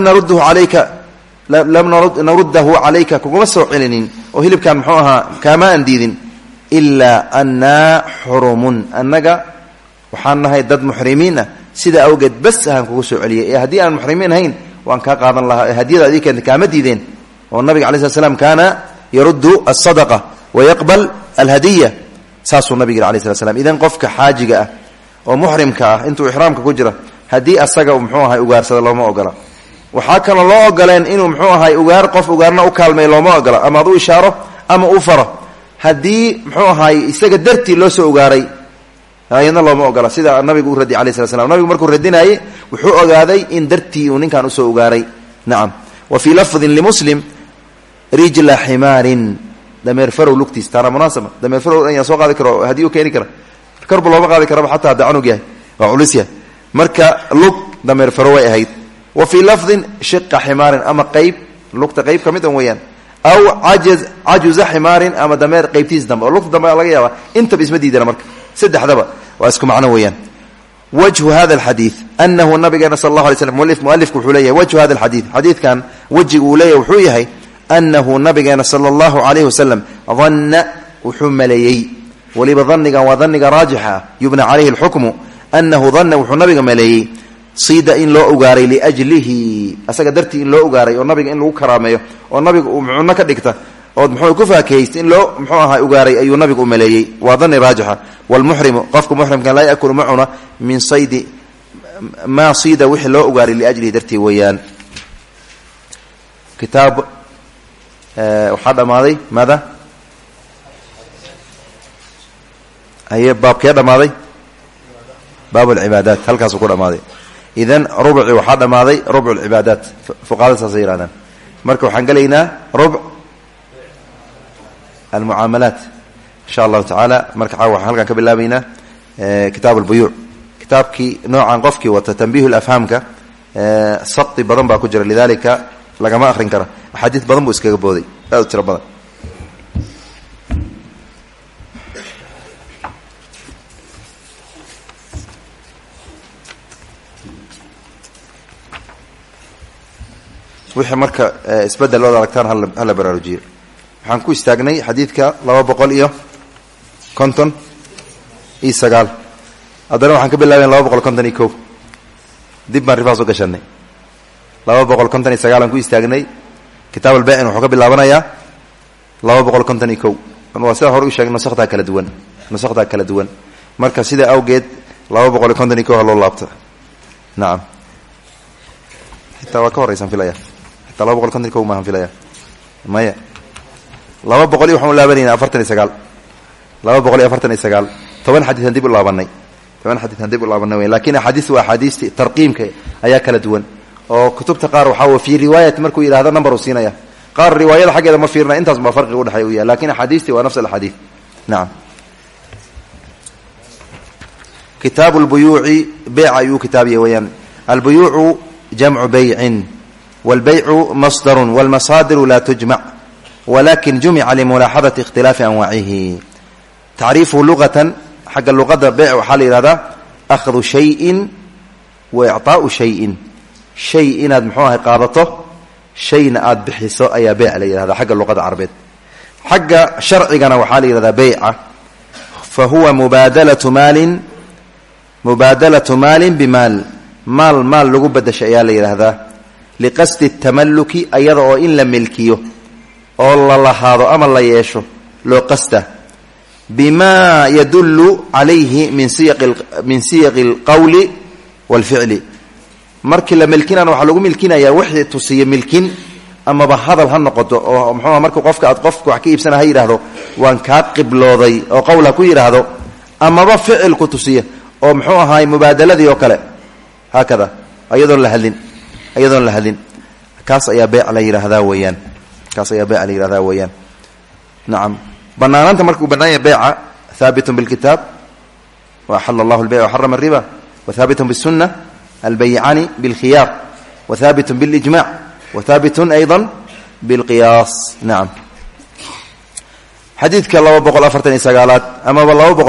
naruddahu calayka kuguma soo celinin oo hilibkan muxuu ahaa kaama aan diidin ilaa annaa xurumun annaga waxaan nahay dad muxrimiin ah sida awgeed bas ahaan kugu soo celiyay ee haddii aan muxrimiin ahayn waan kaa qaadan lahaa ee hadiyada adii keenta kaama diideen oo nabiga alai slat slam kaana yaruddu alsadaqa wayaqbal alhadiya saasuu nabig yidhi alai slat slam idan qofka xaajiga ah oo muxrimka ah intuu ixraamka ku jira haddii asaga muxuu ahay ugaarsada looma ogola waxaa kaloo loo ogoleen inuu muxuu ahay ugaar qof ugaarna u kaalmay looma ogola ama ad u ishaaro ama u faro haddii muxuu ahay isaga dartii loo soo ugaaray ayadna looma ogola sida nabigu u radi alai slat slam nabigu markuu radinayey wuxuu ogaaday in dartii uu ninkan usoo ugaaray nacam wa fii lafdin limuslim rijla ximaarin dameer farow lugtiis taana munaasaba dameer farow ayaa soo qaadi karo haddii u keeni kara karba looma qaadi karaba xataa hadda canug yahay waa culus yahay marka lug dameer farow way ahayd wa fii lafdin shiqa ximaarin ama qayb lugta qayb ka mid an weeyaan aw cajuza ximaarin ama dameer qaybtiis dambe oo lugta dambe laga yaaba intaba isma diidana marka saddexdaba waa isku macno weeyaan wajhu hada alxadiid anahu nabigeena sal allahu alay slam mualifku wuxuu leeyahay wajhu hada alxadiid xadiidkan wejigu uu leeyahay wuxuu yahay anahu nabigeena sala allahu calayhi wasalam danna wuxuu maleeyey weliba danigan waa daniga raajixa ah yubna calayhi alxukmu anahu danna wuxuu nabiga maleeyey siida in loo ugaaray liajlihi asaga dartii in loo ugaaray oo nabiga in lagu karaameeyo oo nabiga uu mucuno ka dhigta ood muxuu ku faakahaysta in loo muxuu ahaa ugaaray ayuu nabigu u maleeyey waa dani raajixa waalmuxrimu qofka muxrimka laa yakulu ma cuna min saydi maa siida wixii loo ugaaray liajlihi dartii weeyaan kitaab waxaa dhammaaday maada haye baabkee dhammaaday baab alcibaadaat halkaasuu ku dhammaaday idan rubci waxaa dhammaaday rubcu alcibaadaat fuqahada saasay yihahdaan marka waxaan gelaynaa rubc almucaamalaat insha allahu tacaala marka waxaan halkaan ka bilaabaynaa kitaab albuyuuc kitaabkii noocan qofkii wata tanbiihu lafhaamka sabti badan baa ku jira lidalika lagama akhrin kara axaadiis badan buu iskaga booday aad u tiro badan wixii marka isbedel ood aragtaan hala baraarujiyo waxaan ku istaagnay xadiidka 259 haddana waxaan ka bilaabayn 251 dib baan rifaas u gashanay 259 aan ku istaagnay kitaab albaycin wuxuu ka bilaabanayaa 251 waa sida hore u sheegay nusaktaa kala duwan marka sida awgeed 251 ha loo laabta nacam xitaa waa ka horaysan filaya xitaa 251 maahan filaya maya 200 waxaan u laabanayna 49 249 toban xadiisan dib u laabanay laakiin axaadiis waa axaadiistii tarqiimka ayaa kala duwan oo kutubta qaar waxaa wa fii riwaayati markuu yidhahdo number uu siinaya qaar riwaayada xaggeeda ma fiirna intaas baa farqiga udhexeeya u yahay lakin axaadiistii waa nafs alxadiid nacam kitaabu lbuyuuci beyc ayuu kitaabiya weyaan albuyuucu jamcu beycin wاlbaycu masdaru wاlmasaadiru laa tujmac walakin jumica limulaaxadati ikhtilaafi anwaacihi tacriifuhu luqatan xagga luqadda beyc waxaa la yidhahdaa akhdu shayin wa icطaau shayin shay inaad muxuu ahay qaadato shayna aada bixiso ayaa beyc la yidhahdaa xagga luqada carabeed xagga sharcigana waxaa la yidhahdaa beyca fa huwa mubaadalatu maalin bimaal maal lagu bedashay ayaa la yidhaahdaa liqasdi tamaluki ayada oo in la milkiyo oo la lahaado ama la yeesho loo qasta bima yadullu calayhi min siyaqi alqawli waalficli markii la milkinana waxaa lagu milkinayaa wixii tusiya milkin amaba hadal ha noqoto oo muxuuha markuu qofka aad qofka wax ka iibsana ha yidhaahdo waan kaa qiblooday oo qowl ha ku yidhaahdo amaba ficil ku tusiya oo muxuu ahaay mubaadaladii oo kale haakada ayadoon la hadlin kaas ayaa beyc la yidhaahdaa weeyaan nacam banaanaanta markuu bannaanya beyca haabitun bilkitaab wa axala allahu albeyc waxarama ariba wa haabitun bisunna albaycani bilkhiyaar wa haabitun bilijmac wa haabitun ayضa bilqiyaas nacam xadiidka 249aad amaba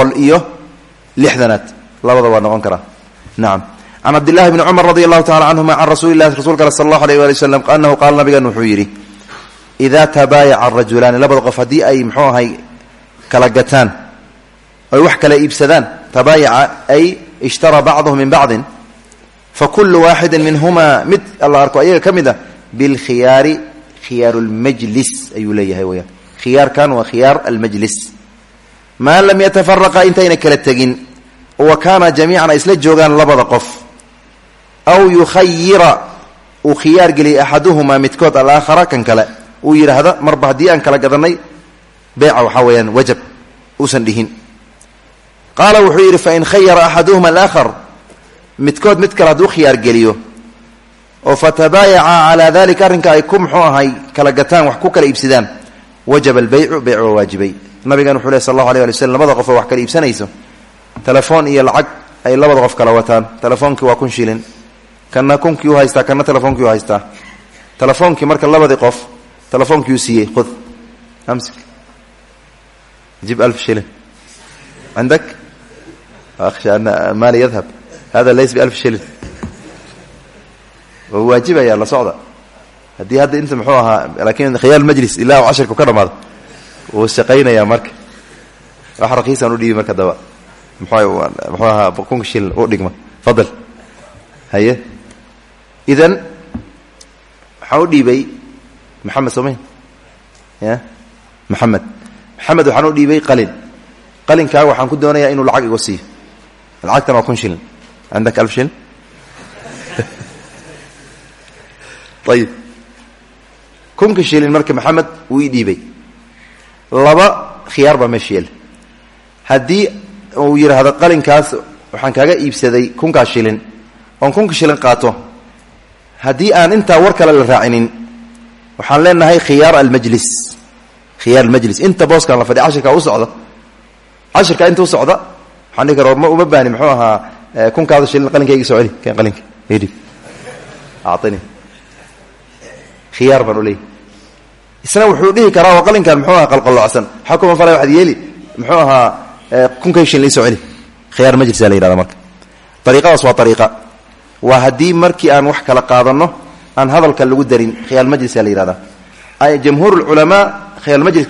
260aad labada waa noqon karaa nacam can cabdillahi bni cumar radi allahu tacala canhuma can rasuuli lahi rasulka al sal allahu alيh wali waslm anahu qaala nabigan wuxuu yidhi idaa tabaayaca arajulaani labada qof haddii ay muxuu ahay kala gataan oy wax kala iibsadaan tabaayaca ay ishtara bacduhu min bacdin fakulu waaxidin minhumaa mid alla arko ayaga ka mid a bilkhiyaari khiyaaru lmajlis ayuu leeyahay weyaan khiyaarkan waa khiyaar almajlis maa lam yatafaraqa intayna kala tegin wa kaana jamiican ay isla joogaan labada qof aw yukhayira uu khiyaar geliyay axaduhumaa midkood alaakhara kan kale uu yidhaahda marba haddii aan kala gadanay beeca waxaa weeyaan wajab uusan dhihin qaala wuxuu yidhi fain khayara axaduhuma alaakhar midkood mid kale hadduu khiyaar geliyo oo fatabaayaca calaa dalika arrinka ay ku muxuu ahay kala gataan wax ku kala iibsadaan wajaba albeycu beyc waa waajibay nabigan wuxuu leh sal allahu alay ali waslm labada qof oo wax kala iibsanayso telefoon iyo lacag ay labada qof kala wataan telefoonkii waa 1 shilin kana kunkii u haystaa kana telefoonkii u haystaa telefoonkii marka labadii qof telefoonkii u siiyey khud amsik jib 1000 shilin عندك أخشى أن مالي يذهب هذا ليس ب1000 شلن وواجبة يا الله صعدة هدي هذا أنت محوها لكن خيال المجلس إلا 10 كرم هذا وسقينا يا مرك راح رخيصا ندي مرك دواء محوها بكون شيل أوديك فضل هيا إذن حودي بي محمد سمين يا محمد وحنودي بي قليل qalinkaaga waxaan ku doonayaa inuu lacag iga siiyo lacagtan waa 1 shilin عندك 1000 shilin طيب 1 shilin marka maxamed uu ii dhiibay laba khiyaar ba meesheel hadii uu yiraahdo qalinkaas waxaan kaaga iibsaday 1 shilin on 1 shilin qaato hadii aan inta war kale la raacinin waxaan leenahay khiyaar almajlis inta booskan la fadhi 10ka u socdo 10ka intuu socda waxaan dhihi karaa uma baahni muxuu ahaa 1 shilin qalinkayga soo celi kan qalinka heedi aatini khiyaar baan u leeyahay isna wuxuu dhihi karaa waa qalinkan muxuu ahaa qalqalocsan xukuma falay waxad yeeli muxuu ahaa 1 shilin soo celi khiyaar majlis la yiraahdo marka tariiqadaas waa tariiqa waa hadii markii aan wax kala qaadano aan hadalka lagu darin khiyaar majlis la yiraahdo ay jamhuurul ulama khiyaar majlis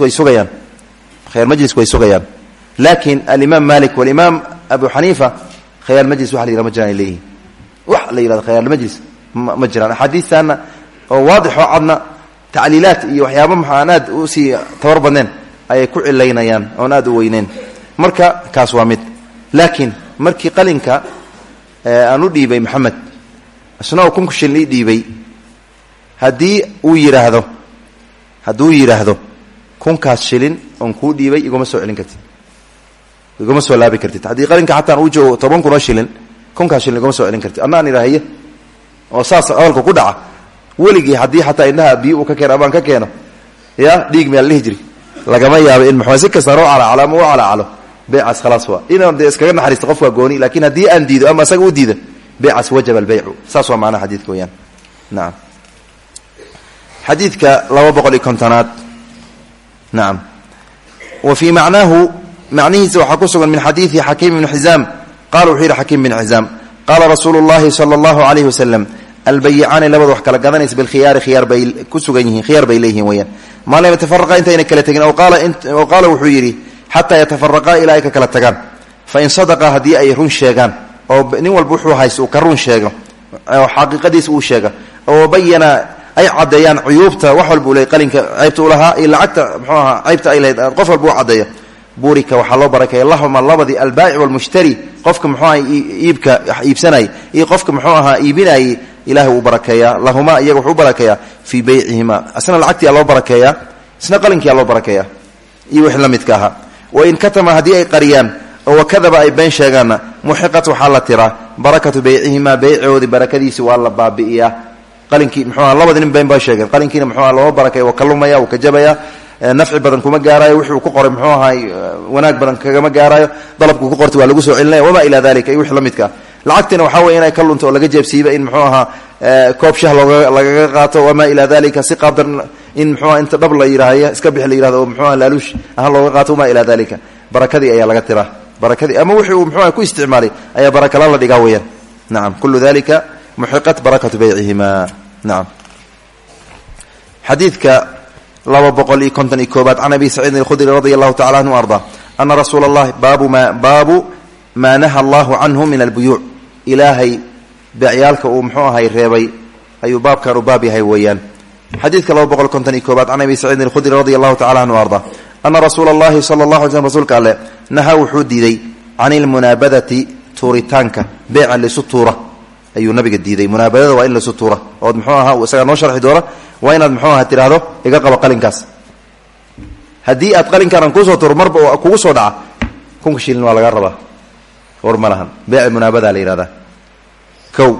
way sugayaan لكن الإمام مالك والإمام أبو حنيفة خيال المجلس واحد يرى مجرى إليه واحد يرى خيال المجلس مجرى حديث أن واضح وعدنا تعليلات وحيابا محانات أوسي توربنين أي كل اللينيان وناد وينين مركا كاسوامد لكن مركي قلنك أنو ديبي محمد أسناو كنك شلي ديبي هدي ويرى هذا كنكاس شلين أنكو ديبي يقوم السؤالين كتير iguma soo laabi kartid hadii qalinka xataa uu joogo 10 kun shilin 1 shilin iguma soo celin kartid anaan ilaahiye oo saas awalka ku dhaca waligi hadii xataa inaha bi uu ka keen abaan ka keeno ya dhiig meel hijri lagama yaabo in muxaasib ka saro ala calamo ala calo beecas khalaas waa inaan iskaga naxariisto qofka gooni laakiin hadii aan diido ama asaga u diido beecas wajib albay'u saas waa macna xadiidka weeyaan naam xadiidka 250aad naam وفي معناه معنيه وحكسوا من حديث حكيم بن حزام قالوا حير حكيم بن حزام قال رسول الله صلى الله عليه وسلم البيعان لبد وحكلا قدنيس بالخيار خيار كسغنيه خيار بيليه ويان ما لا يتفرقا انت ان كلا تغن او قال وحيري حتى يتفرقا اليك كلا تغن فان صدقا هدي اي رون شيغان او نين والبوحو هايس او كرون شيغو او حقيقديس او شيغا او بينا اي عديان عيوبته وحول بولي قلنك عيبته لها الا عدت مخها عيبته اي قفل بو عديه burika waxaa loo barakeeya lahuma labadii albaa'ic walmushtari qofka muxuu aha iibka iibsanayay iyo qofka muxuu ahaa iibinayay ilahay uu barakeeyaa lahuma iyaga wuxuu u barakeeyaa fii baycihima isna lacagtiyaa loo barakeeyaa isna qalinkiyaa loo barakeeyaa iyo wixii la midka ahaa wain katama haddii ay qariyaan oo wakadaba ay been sheegaanna muxiqat waxaa la tiraa barakatu baycihimaa beycoodii barakadiisi waa la baabi'iyaa qalinkii muxuuaha labadi nin been baa sheegeen qalinkiina muxuuaha loo barakeeya waa ka lumaya wuu ka jabaya nafci badan kuma gaaraayo wixii uu ku qoray muxuu ahay wanaag badan kagama gaaraayo dalabkuu ku qortay waa lagu soo celinaya wamaa ilaa dalika iyo wixii la midka ah lacagtina waxaa weye inay ka lunto oo laga jeebsiiba in muxuu ahaa koob shah lagaga qaato wamaa ilaa dalika si qaabdan in muxuuaha inta dhab la yidhaahyo iska bix la yidhahdo oo muxuuaha laaluush ahaan looga qaato wamaa ilaa dalika barakadii ayaa laga tiraa barakadii ama wixii uu muxuuaha ku isticmaalay ayaa barakala la dhigaa weeyaan nacam kullu dalika muxiqat barakatu baycihima nacam xadiidka 251 can abi saciidin alkhudri radi allahu tacala anhu arda ana rasuula allahi baabu maa naha allahu canhu min albuyuuc ilaahay beecyaalka uu muxuu ahay reebay ayuu baabkan u baab yahay weeyaan xadiidka 251 can abi saciidin alkhudri radi allahu tacala anhu arda ana rasuula allahi sala allah alay slm rsulka alle naha wuxuu diiday can ilmunaabadati tuuritaanka beeca lisu tuura ayuu nabiga diiday munaabadada waa in lisu tuura ood muxuu ahaa isagaa noo sharxi doona waa inaad muxuu aha tidhaahdo iga qabo qalinkaas haddii aad qalinkaan kusoo turo marba oo kugu soo dhaca kunka shilin waa laga rabaa war ma lahan beyc munaabada la yihahdaa o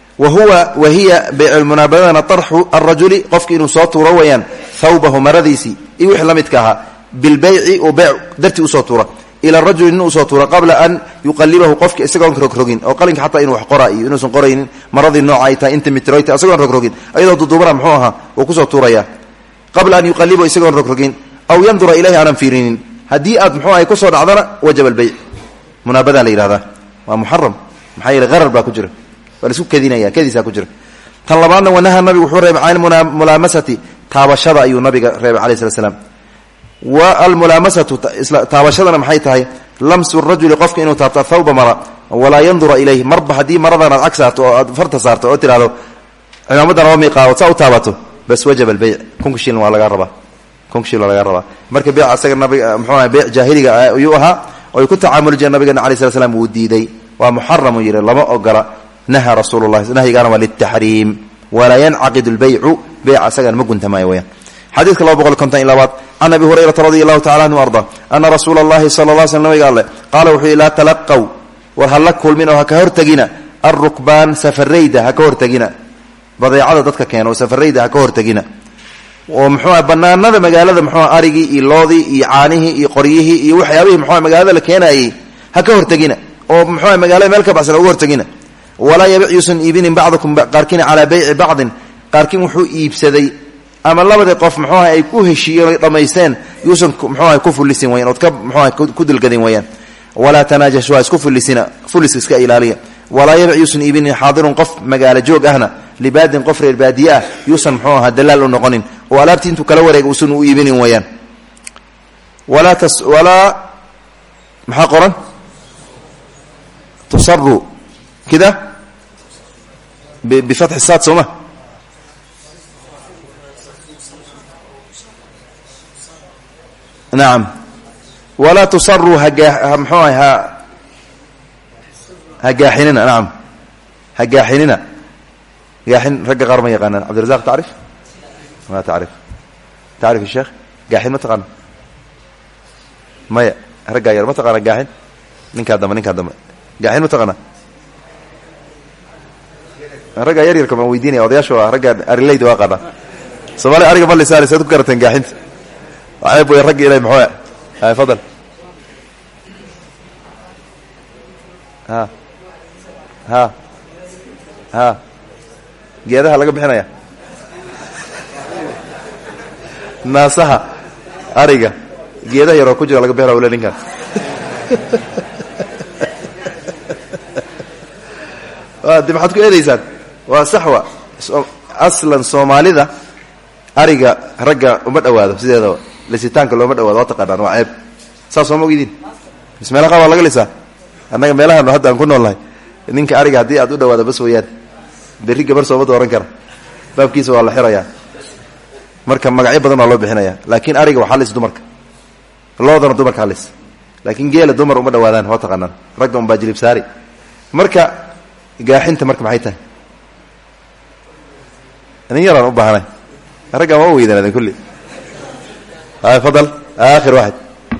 wa hiya beycmunaabadana arxu arajuli qofki inuu soo tuuro weyaan thawbahu maradiisii iyo wixii la midka ahaa bilbeyci oo beyc dartii usoo tuura ila rajuli nin usoo tuura qabla an yuqalibahu qofki isagoon rogrogin oo qalinka xataa inuu wax qora iyo inuusan qoraynin maradii nooca ay tahay inta mitroyta isagoon rogrogin ayadoo duduubana muxuu ahaa uu kusoo tuuraya qabla an yuqalibahu isagoon rogrogin aw yandura ilayhi aanan fiirinin haddii aad muxuu ahay kusoo dhacdana wajaba albeyc munaabadaa la yidhahdaa waa muxaram maxaa yeele qarar baa ku jira waa laisku kedinaya kediisaa ku jira tan labaadna wanaha nabigu wuxuu reebay can mulaamasati taabashada ayuu nabiga reebay alayh slat slam wa almulaamasatu taabashadana maxay tahay lamsu rajuli qofka inuu taabto thawba mara walaa yandura ilayh marba haddii maradan aad cag saarto oo aad farta saarto oo tidhahdo cimaamadan laba miiqaao saa u taabato bas wajaba albeyc kunka shilin waa laga rabaa kunka shilin waa laga rabaa marka beyc asaga nabiga muxuu aha beyc jaahiliga ayuu ahaa oy ku tacaamuli jireen nabigana alay slat slam wuu diiday waa muxaramu yidhi lama ogola naha rasuulu llahi nahyigaana waa liltaxriim walaa yancaqidu lbeycu beyc asagana ma guntamaayo weyaan xadiidka 252 can abi hurayrata radi allahu tacala anhu arda ana rasuula allahi sala la sl nabiga alle qaala wuxuu yihi laa talaqaw war ha la kulmin oo ha ka hortegina alrukbaan safarayda ha ka hortegina badeecada dadka keena oo safarayda ha ka hortegina oo muxuuah banaanada magaalada muxuuah arigii iyo loodii iyo caanihii iyo qoryihii iyo waxyaabihii muxuuah magaalada la keenayay ha ka hortegina oo muxuuah magaalada meel ka baxsan uga hortegina walaa yabic yuusan iibinin bacdukum qaarkiin calaa beyci bacdin qaarkiin wuxuu iibsaday ama labadii qof muxuuah ay ku heshiiyeen dhamaysteen yuusan muxuuah ku fulisin wayaan ood ka muxuuah ku dulgadin wayaan walaa tanaajashu ha isku fulisina fuliska iska ilaaliya walaa yabic yuusan iibinin xaadirun qof magaalo joog ahna libaadin qof reer baadiye ah yuusan muxuu ahaa dalaal u noqonin oo alaabtii intuu kala wareega uusan u iibinin wayaan walaa maxaa qoran tusaru kida bifatxi saad sooma nacam walaa tusaru mxuu aha ha gaaxinina nacam ha gaaxinina gaaxin ragga qaar ma yaqaanaan cabdirazaq tacrif ma tacrif sheekh gaaxin ma taqaana maya raggaa yar ma taqaana gaaxin ninkaa dambe gaaxin ma taqaana raggaa yaryarka maan weydiinaya odayaasha waa raggaa arilayda waa qaana soomaalia ariga ma lisaali saad ku garateen gaaxinta ceeb wey ragga ilahy maxuu hay fadal ha geedaha laga bixinaya naasaha ariga geedaha yaroo ku jira laga bixinaya ule ninkan de maxaad ku eedaysaan waa saxwa aslan soomaalida ariga ragga uma dhawaado sideedaba lisitaanka looma dhawaado waa taqaanaan waa ceeb saas sooma ogidin bis meela qaar waa laga lisaa annaga meelahano hadda aan ku nool nahay ninka ariga haddii aad u dhawaado bas weyaan berri gabar sooma dooran kara baabkiisa waa la xirayaa marka magacyo badan waa loo bixinaya laakiin ariga waa halis dumarka loodana dumarka halis laakiin geela dumar uma dhawaadaan waa taqaanaan ragga unbaa jilib saari marka gaaxinta marka maxay tahay nin yaraan u baahanay ragga waa weydanaaden kulli fadal aakhir waaxid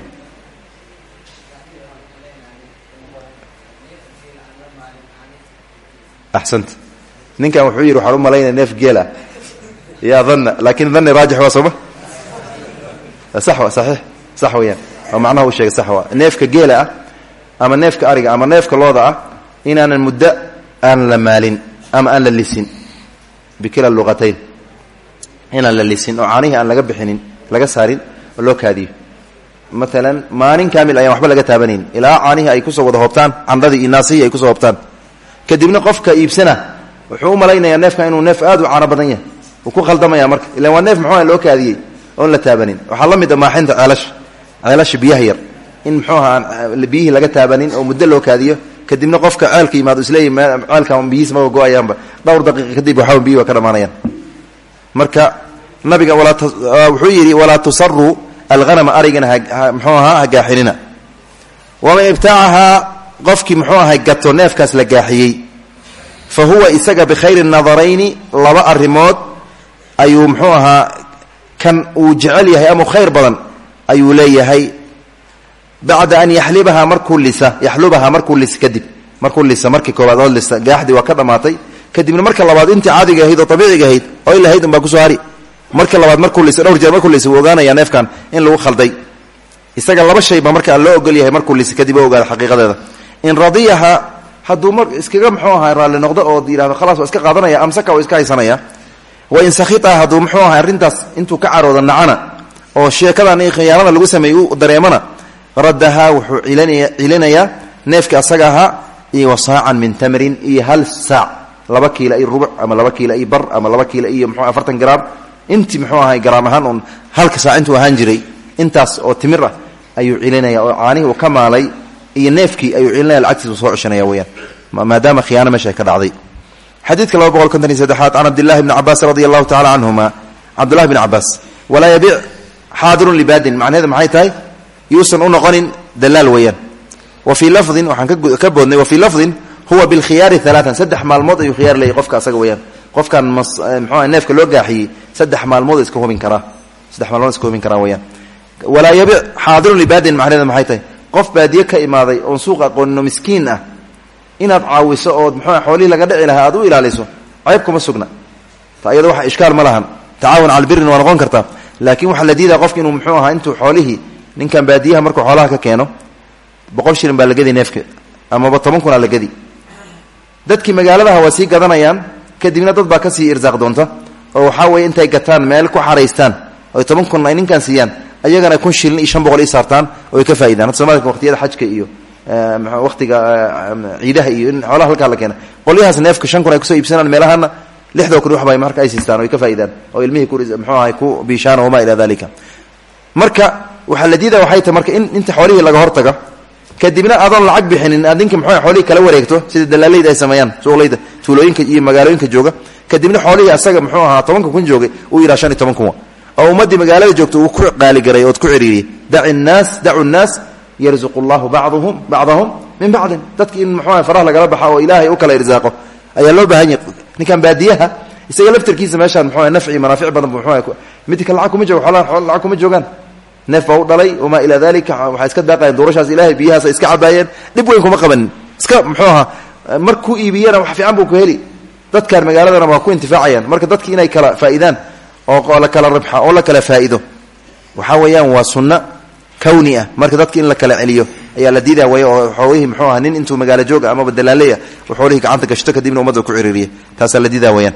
axsanta ninkan wuxuu yidhi waxaan u malaynaya neef geel ah yaa dhanna laakiin dhanni raajix waa sooma sax wa saxiix sax weeyaan oo macnaha uu sheegay sax waa neefka geela ah ama neefka ariga ama neefka looda ah inaanan muddo aan la maalin ama aan la lisin bikila luqatayn inaan la lisin oo caanihii aan laga bixinin laga saarin oo loo kaadiyo maalan maalin kaamil ayaan waxba laga taabanayn ilaa caanihii ay kusoo wada hoobtaan candhadii iyo naasihii ay kusoo hoobtaan kadibna qofka iibsana wuxuu u malaynayaa neefkan inuu neef aad u caano badan yahay uu ku khaldamaya marka ilaan waa neef muxuuha loo kaadiyey oon la taabanin waxaa la mid a maaxinta ceelasha biyaha yar in muxuuha aan biyihii laga taabanin oo muddo loo kaadiyo kadibna qofka ceelka yimaado isleeyahy ceelkan biyihiis maba go-ayaanba dhowr daqiiqa kadib waxaa biyihi waa ka dhamaanayaan marka nabiga wuxuu yidhi walaa tusaruu alhanama arigana muxuu ahaa ha gaaxinina waman ibtaacahaa qofkii muxuu ahay gato neefkaas la gaaxiyey fa huwa isaga bikhayri nadarayni laba arrimood ayuu muxuu ahaa kan uu jecel yahay ama khayr badan ayuu leeyahay bacda an yaxlubahaa markuu lis kadib markuu lisa markii koobaad oo lisa gaaxdii waa ka dhamaatay kadibna marka labaad intii caadiga ahayd oo abiiciga ahayd oo ilahayd unbaa kusoo hari marka labaad markuu lisa dhowr jeer markuu lisa wuu ogaanaya neefkan in lagu khalday isaga laba shayba marka loo ogol yahay markuu lisa kadib oo ogaada xaqiiqadeeda in radiyaha hadduu mar iskaga muxuu ahaa raalli noqdo oo yidhahdo khalaas waa iska qaadanaya amsaka waa iska haysanaya wa in sakhita hadduu muxuu ahaa arrintaas intuu ka carooda nacana oo sheekadan iyo khiyaanada lagu sameeyey u dareemana raddahaa wuxuu cilinayaa neefkii asaga ahaa iyo wasaacan min tamrin iyo hal saac 2 kiilo iyo rubuc ama 2 kiilo iyo bar ama 2 kiilo iyo muxuu 40 gram intii muxuu ahaa gram ahaan un halka saac intuu ahaan jiray intaas oo timir ah ayuu cilinaya oo caanihi uu ka maalay iyo neefkii ayuu cilinaya lacagtiisa soo ceshanaya weeyaan maadaama khiyaano meesha ka dhacday xadiidka 253 can cabdillahi bni cabaas radi allahu tacala canhuma cabdullahi bni cabaas walaa yabiic xaadirun libaadin macnaheeda maxay tahay yuusan u noqonin dalaal weeyaan wa fii lafdin waxaan ka boodnay wa fii lafdin huwa bilkhiyaari 3 saddex maalmood ayuu khiyaar leeyahy qofka asaga weeyaan qofkan muxuu neefka loo gaaxiyey 3 maalmood iska hubin karaa 3 maalmood iska hubin karaa weeyaan walaa yabiic xaadirun libaadin macnaheeda maxay tahay qof baadiye ka imaaday oon suuq aqoonino miskiin ah inaad caawiso ood muxuu xoolihii laga dhici lahaa aad u ilaaliso ceeb kuma sugna ta iyada waxa ishkaal ma lahan tacaawun cala albirrin waa noqon kartaa laakiin waxaa la diidaa qofka inuu muxuu ahaa intuu xoolihii ninkan baadiyaha markuu xoolaha ka keeno 100 shilin baa la gedi neefka amaba 10 kun aa la gedi dadkii magaaladaha waa sii gadanayaan kadibna dad baa kasii irsaaq doonta oo waxaa weeye intay gataan meel ku xaraystaan oy 10 kun ay ninkan siiyaan ayagana 1 shilin iyo 500 ii saartaan oo ay ka faa'iidaan Soomaaliya waqtiyada xajka iyo waqtiga ciidaha iyo in xoolaha halka la keena qolyahaas neefka 5 kun ay ku soo iibsanaan meelahana 6 kun wax bay marka ay siistaan oo ay ka faa'iidaan oo ilmihii ku muxuu ahay ku biishaan oo ma ila dalika marka waxa la diidaa waxay tahay marka in inta xoolihii laga hortaga kadibna adoon lacag bixinin adinka muxuu xoolihii kala wareegto sida dalaalayda ay sameeyaan suuqlayda tuulooyinka iyo magaalooyinka jooga kadibna xoolihii asaga muxuu ahaa 10 kun joogay uu yiraahdo 15 kun oo ummadii magaalada joogto uu ku qaali garay oo ku ciriiriyay da'u an-nas yarzuqu Allahu ba'dahum min ba'd dadkii in muxuu faraha laga baxa oo ilaahay u kala irsaaqo ayaa loo baahan yahay ninkan baadiyaha isaga laftirkiisa meeshan muxuu nafci manaafic badan muxuu mid kale lacag kuma joogo xoolaha lacag kuma joogan neef baa u dhalay uma ila dalika waxa iska daaqayeen doorashaas ilaahay biyahaas iska cabaayeen dib weyn kuma qaban iska muxuu ahaa markuu iibiyana wax fiican buu ku heli dadkan magaaladana waa ku intifaacayaan marka dadkii inay kala faa'iidaan oo la kala ribxa oo la kala faa'iido waxa weeyaan waa sunna kawni ah marka dadkii in la kala celiyo ayaa la diidaa way oo xoolihii muxuu ahaa nin intuu magaalo jooga ama badalaaleeya oo xoolihii gacanta gashto kadibna ummadda ku ciriiriya taas la diidaa weeyaan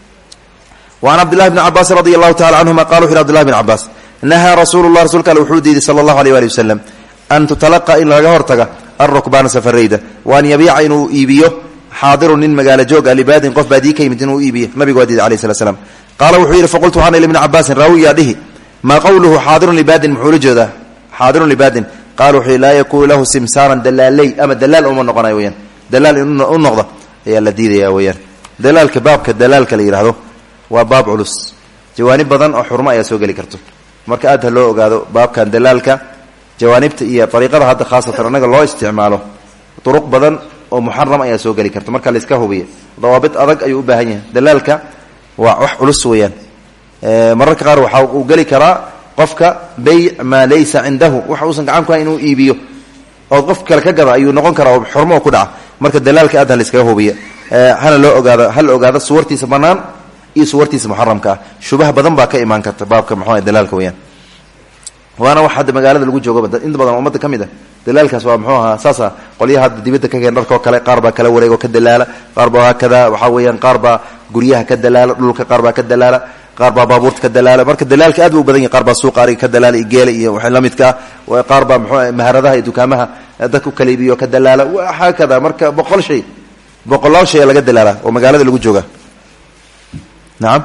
وعن عبد الله بن عباس رضي الله تعالى عنهما قالوا في عبد الله بن عباس نهى رسول الله رسولك الوحود صلى الله عليه وآله وسلم أن تتلقى إن لغا هرتغا الركبان سفريده وأن يبيع إنه إيبيه حاضر من مقال جوغ لباد قف بادي كيمت إنه إيبيه نبي قديد عليه الصلاة والسلام قال وحير فقلت عن ابن عباس راوي يده ما قوله حاضر لباد محول جوده حاضر لباد قالوا حي لا يكون له سمسارا دلالي أما دلال أم النقنا ويان دلال النقضة هي الذي يا ويان دلال كباب كدلال كلي هذا وباب علوس جوانب بدن أو حرمة يسوق لي كرتو marka aad loo ogaado baabkan dalaalka jawaanibta iyo dariiqada hadda khaasatan anaga loo isticmaalo turuq badan oo muxaram ayaa soo gali karta marka la iska hubiyo dawaabit adag ayuu u baahan yahay dalaalka waa wax culus weeyaan mararka qaar waxa uu gali karaa qofka bay' ma laysa indahu waxa uusan gacan ku hayn inuu iibiyo oo qof kale ka gada ayuu noqon karaa oo xurmo ku dhaca marka dalaalka aad la iska hubiyo hana loo ogaado suwartiisa banaan iyo suwartiisa muxaramka ah shubaha badan baa ka iman karta baabka maxaa dalaalka weeyaan waana wax hadda magaalada lagu joogo inta badan ummadda kamid ah dalaalkaas waa muxuu ahaa saasa qolyaha dibadda ka keen dharkoo kale qaar baa kala wareego ka dalaala qaar baa hakada waxa weeyaan qaar baa guryaha ka dalaala dhulka qaar baa ka dalaala qaar baa baabuurta ka dalaala marka dalaalka aad u badan yahay qaar baa suuq ariga ka dalaala iyo geela iyo waxa la midka ah qaar baa muxuu maharadaha iyo dukaamaha dadku kala iibiyo ka dalaala waxa kada marka boqolaal shay laga dalaala oo magaalada lagu jooga naam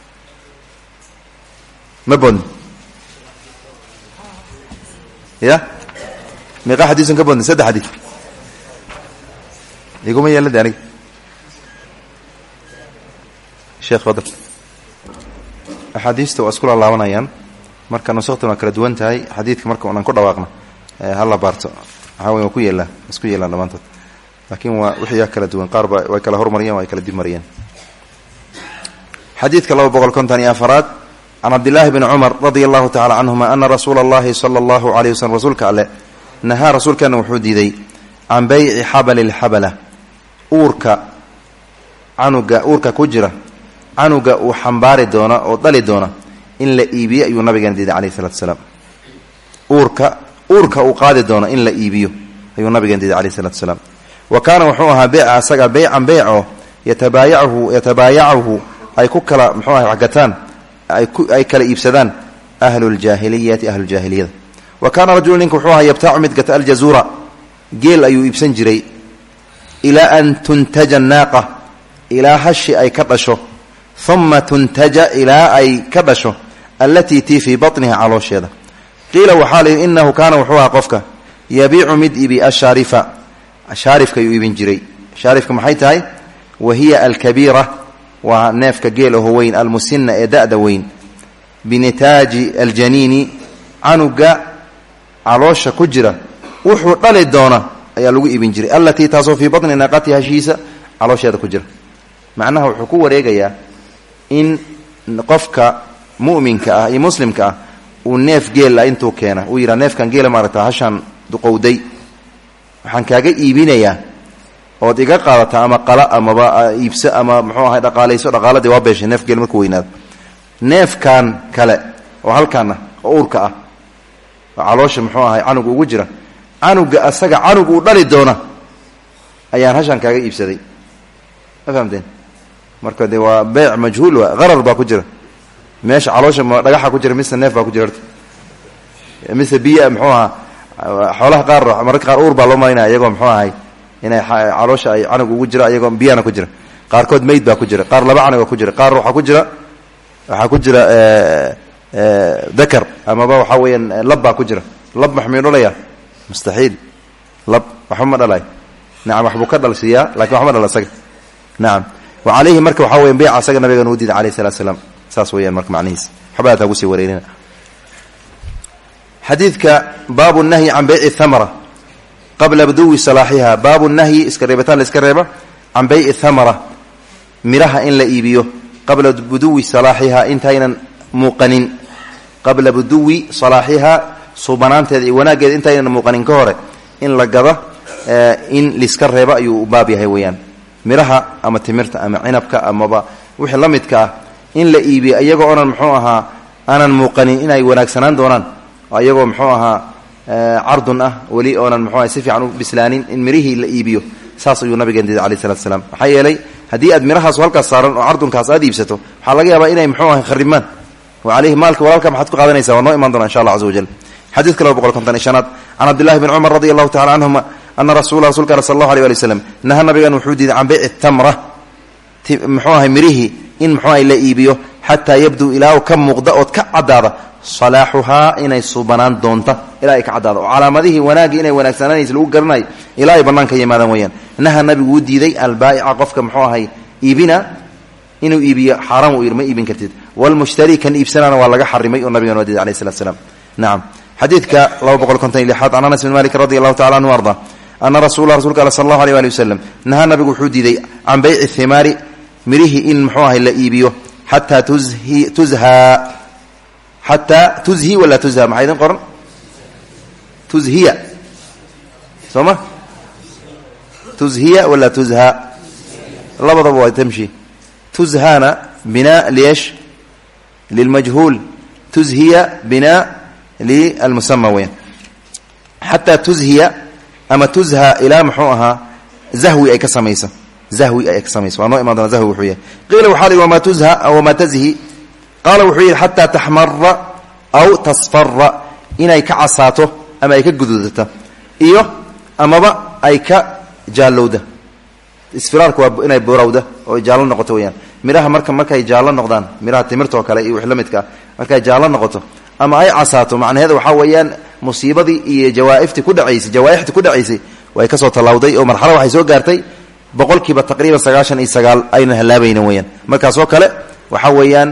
mabon ya meeqa xadiisun ka badnay saddex xadiis iguma yeelada aniga sheekh fadl axaadiista waa isku laalaabanayaan marka nusakhtuna waa kala duwan tahay xadiidka marka unan ku dhawaaqno hala baarto waxaa wey waa ku yeelaa isku yeelaan dhammaantood laakiin waa wixii kala duwan qaar ba way kala hormariyeen way kala dib mariyeen xadiidka 254 can cabdillaahi bni cumar radia allahu tacala canhuma ana rasuula allahi sala allahu alayh waslm rasuulka alle nahaa rasuulkeena wuxuu diiday can bayci xabali lxabala uurka ku jira canuga uu xambaari doona oo dhali doona in la iibiyo ayuu nabigeena diiday calayhi salatu wasalaam uurka uu qaadi doona in la iibiyo ayuu nabigeena diiday calayhi salatu wasalaam wa kaana wuxuu ahaa beyca asaga beycan beyco yatabaayacuhu ay ku kala muxuu ahay waxgataan ay kala iibsadaan ahluljahiliyati ahluljahiliyada wa kaana rajulu ninka wuxuu ahaa yabtaacu mid gata aljazuura geel ayuu iibsan jiray ilaa an tuntaja naaqa ilaa hashi ay ka dhasho uma tuntaja ilaa ay ka dhasho allatii tii fii batniha caloosheeda qiila waxaa layidhi inahu kaana wuxuu ahaa qofka yabiicu mid ibi ashaarifa shaarifka ayuu iibin jiray shaarifka maxay tahay wa hiya alkabiira waa neefka geel oho weyn almusina ee da'da weyn binitaaji aljaniini canuga caloosha ku jira wuxuu dhali doona ayaa lagu iibin jiray allatii taasoo fii batni naaqati hashiisa caloosheeda ku jira macnaha wuxuu ku wareegayaa in qofka mu'minka ah iyo muslimka ah uu neef geela intuu keena uu yidhaha neefkan geela maaragta hashaan duqowday waxaan kaaga iibinayaa ood iga qaadata ama qala amaba iibso ama muxuu ahay dhaqaalayso dhaqaaladii waa beeshay neef geel markuu weynaado neefkan kale oo halkaana oo uurka ah oo caloosha muxuu ahay canuga ugu jira canuga asaga canug uu dhali doona ayaan hashaan kaaga iibsaday ma fahamteen marka dee waa beyc majhuul waa qarar baa ku jira meesha caloosha ma dhagaxa ku jira mise neef baa ku jira horta mise biya muxuu ahaa xoolaha qaar mararka qaar uur baa loo marinaya iyagoo muxuu ahay inay caloosha ay canug ugu jira iyagoo biyana ku jira qaarkood meyd baa ku jira qaar laba canug ku jira qaar waxaa ku jira dakar amaba waxaa weeyaan lab baa ku jira lab maxmuu dhalaya mustaxiil lab waxba ma dhalay nacam waxbuu ka dhalsiiyaa lakin waxba ma dhala isaga nacam wa calayhi marka waxaa weyan beyca asaga nabigan uu diiday alayhi salatu salaam saas weeyaan marka macnihiis waxba aad hagu sii wareerina xadiidka baabu nahyi can beyci thamara qabla buduwi salaaxiha baabu nahyi iska reebitaan la iska reeba can beyci thamara miraha in la iibiyo qabla buduwi salaaxiha intaynan muuqanin qabla buduwi salaaxiha suubanaanteeda iyo wanaaggeeda intaynan muuqanin ka hore in la gado in liska reebo ayuu u baab yahay weeyaan miraha ama timirta ama cinabka amaba wixii la midka ah in la iibiyo iyagoo onan muxuu ahaa aanan muuqanin inay wanaagsanaan doonaan iyagoo muxuu ahaa cardun ah weli oonan muxuu ahay si fiican u bislaanin in mirihii la iibiyo saas ayuu nabigeen diiday alayhi salatu wasalaam maxaa yeelay haddii aad mirahaasu halkaas saaran oo cardunkaas aad iibsato waxaa laga yaabaa inay muxuu ahay kharimaan wa calayhi maalka walaalka maxaad ku qaadanaysa waa noo imaan doona insha allah caza wajal xadiidka 255 can cabdillahi bni cumar radi allahu tacala canhuma ana rasuulka sal allahu alay ali waslem naha nabigan wuxuu diiday can beyci tamra muxuu ahay mirihii in muxuu ahay la iibiyo xataa yabduu ilaa ka muuqda ood ka caddaada salaaxuhaa inay suubanaan doonta ilaa ay ka caddaada oo calaamadihii wanaagii inay wanaagsananaysa lagu garanayo ilaa ay bannaanka yimaadaan weeyaan naha nabigu wuu diiday albaa'ica qofka muxuu ahay iibina inuu iibiyo xaaraam uu yidhi ma iibin kartid walmushtari kan iibsanaana waa laga xarimay oo nabigan waa diiday alayhi salatu wasalaam nacam xadiidka 256 an anas bin malik radi allahu tacala anhu arda ana rasuula rsulka al sal allahu alيh ali waslem nahaa nabigu wuxuu diiday can bayci himaari mirihii in muxuu ahay la iibiyo xataa tuzhi wala tuzha maxaa idin qoran tuzhiya soo ma tuzhiya wala tuzha labadaba waa tamshi tuzhana binaa liyesh lilmajhuul tuzhiya binaa lilmusama weyan xataa tuzhiya ama tuzha ilaa muxuu ahaa zahwi ay ka samayso waa noo imaan doona zahwi wuxuu yahay qiila waxaa li wamaa tuzha aw wamaa tazhi qaala wuxuu yidhi xataa taxmara aw tasfara inay ka casaato ama ay ka guduudata iyo amaba ay ka jaallowda isfiraarka waa inay borawda oo jaallo noqoto weyaan midhaha markay jaallo noqdaan midhaha timirta oo kale iyo wix la midka ah markay jaallo noqoto ama ay casaato macnaheeda waxaa weeyaan musiibadii iyo jawaaixtii ku dhacaysay way ka soo tallawday oo marxalo waxay soo gaartay boqolkiiba taqriiban 99 ayna halaabayna weyaan markaasoo kale waxaa weeyaan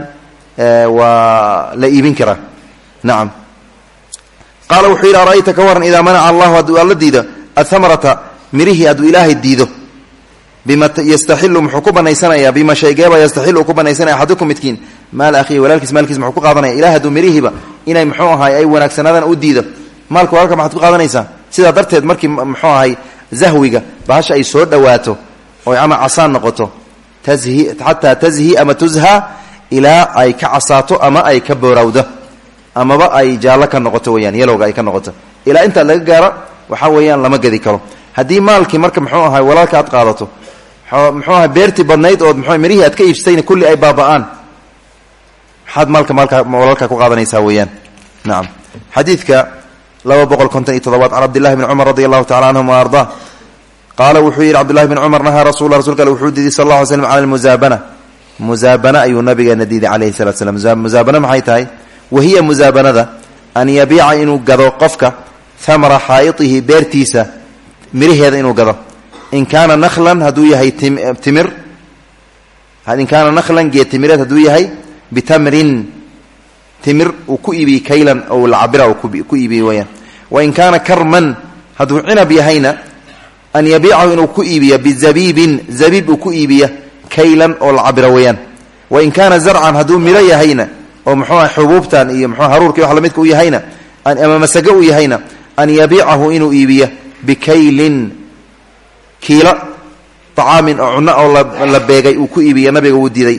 waa la iibin karaa nacam qaala wuxuu yidhi ara'ayta ka waran idaa manaca allahu hadduu alla diido athamarata mirihii hadduu ilaahay diido bima yastaxilu muxuu ku banaysanayaa bima shaygeeba yastaxilu uu ku banaysanaya axadukum midkiin maal akhiihi walaalkiis maalkiis muxuu ku qaadanaya ilahay hadduu mirihiiba inay muxuu ahay ay wanaagsanaadaan u diido maalka walaalka maxaad ku qaadanaysaa sidaa darteed markii muxuu ahay zahwiga bahasha ay soo dhowaato oy ama casaan noqoto xataa tazhi ama tuzha ilaa ay ka casaato ama ay ka borawdo amaba ay jaallo ka noqoto weyaan yalowga ay ka noqoto ilaa intaa laga gaaro waxaa weeyaan lama gedi karo haddii maalkii marka muxuu ahay walaalka aad qaadato muxuu ahay beertii badnayd ood mxuu mirihii aad ka iibsatayna kulli ay baaba'aan maxaad maalka walaalka ku qaadanaysaa weeyaan nacam xadiidka 257 can cabdillahi bni cumar radi allahu tacala canhum wa ardaa qaala wuxuu yidhi cabdullahi bn cumar nahaa rasulla rsulka ale wuxuu diiday sal alla ly slm cala almuzaabana muzaabana ayuu nabigeena diiday calayhi salatu slam muzaabana maxay tahay wahiya muzaabanada an yabiica inuu gado qofka hamara xaa'itihi beertiisa miraheeda inuu gado in kaana nakhlan hadduu yahay timir in kaana nakhlan geed timireed hadduu yahay bitamrin timir uu ku iibiyey kaylan ou lacabira uu ku iibiyey weyaan wain kaana karman hadduu cinab yahayna an yabiicahu inuu ku iibiya bizabiibin zabiib uu ku iibiya kaylan oo lacabira weeyaan wain kaana zarcan hadduu miro yahayna oo muxuuaha xubuubtan iyo mxua haruurkii wax lamidka u yahayna ama masago u yahayna an yabiicahu inuu iibiya bikaylin kiilo طacaamin oo cunno oo la beegay uu ku iibiya nabiga wuu diiday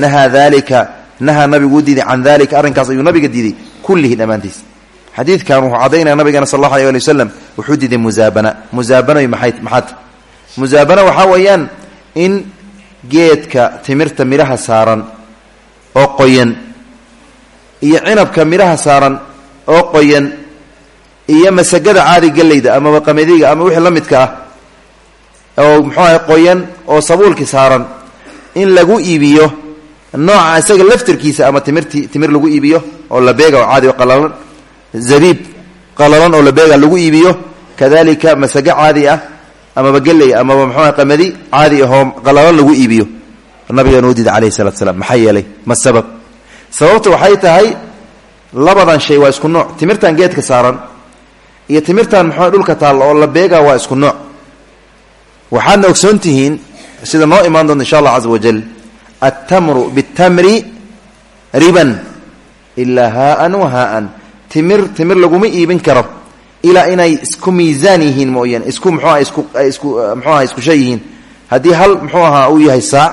nahaa nabigu u diiday can dalika arrinkaas ayuu nabiga diiday kullihi dhammaantiis xadiidkan wuxuu caddaynaya nabigeena sal allahu alيh ali wasalam wuxuu diiday muzaabanoy maxaad muzaabana waxaa weeyaan in geedka timirta midhaha saaran oo qoyan iyo cinabka midhaha saaran oo qoyan iyo masagada caadi gelayda amaba qamadiga ama wixii la midka ah oo muxuu ahay qoyan oo sabuulki saaran in lagu iibiyo nooca isaga laftirkiisa ama timir lagu iibiyo oo la beega oo caadi oo qalalan zabiib qalalan oo la beega lagu iibiyo kadalika masago caadi ah amaba gelay amaba muxuu ahay qamadi caadi ahoo qalalan lagu iibiyo nabigeena u diiday calayhi salatu salaam maxaa yeelay ma sabab sababta waxay tahay labadan shay waa isku nooc timirtan geedka saaran iyo timirtan muxuu dhulka taal oo la beega waa isku nooc waxaadna ogsoon tihiin sida noo imaan doonta insha allah caza wajal attamru bitamri riban ilaa haaan wa haaan timir laguma iibin karo ilaa inay isku miisaan yihiin mooyaan isku mxuaha isku shay yihiin haddii hal muxuu ahaa uu yahay saac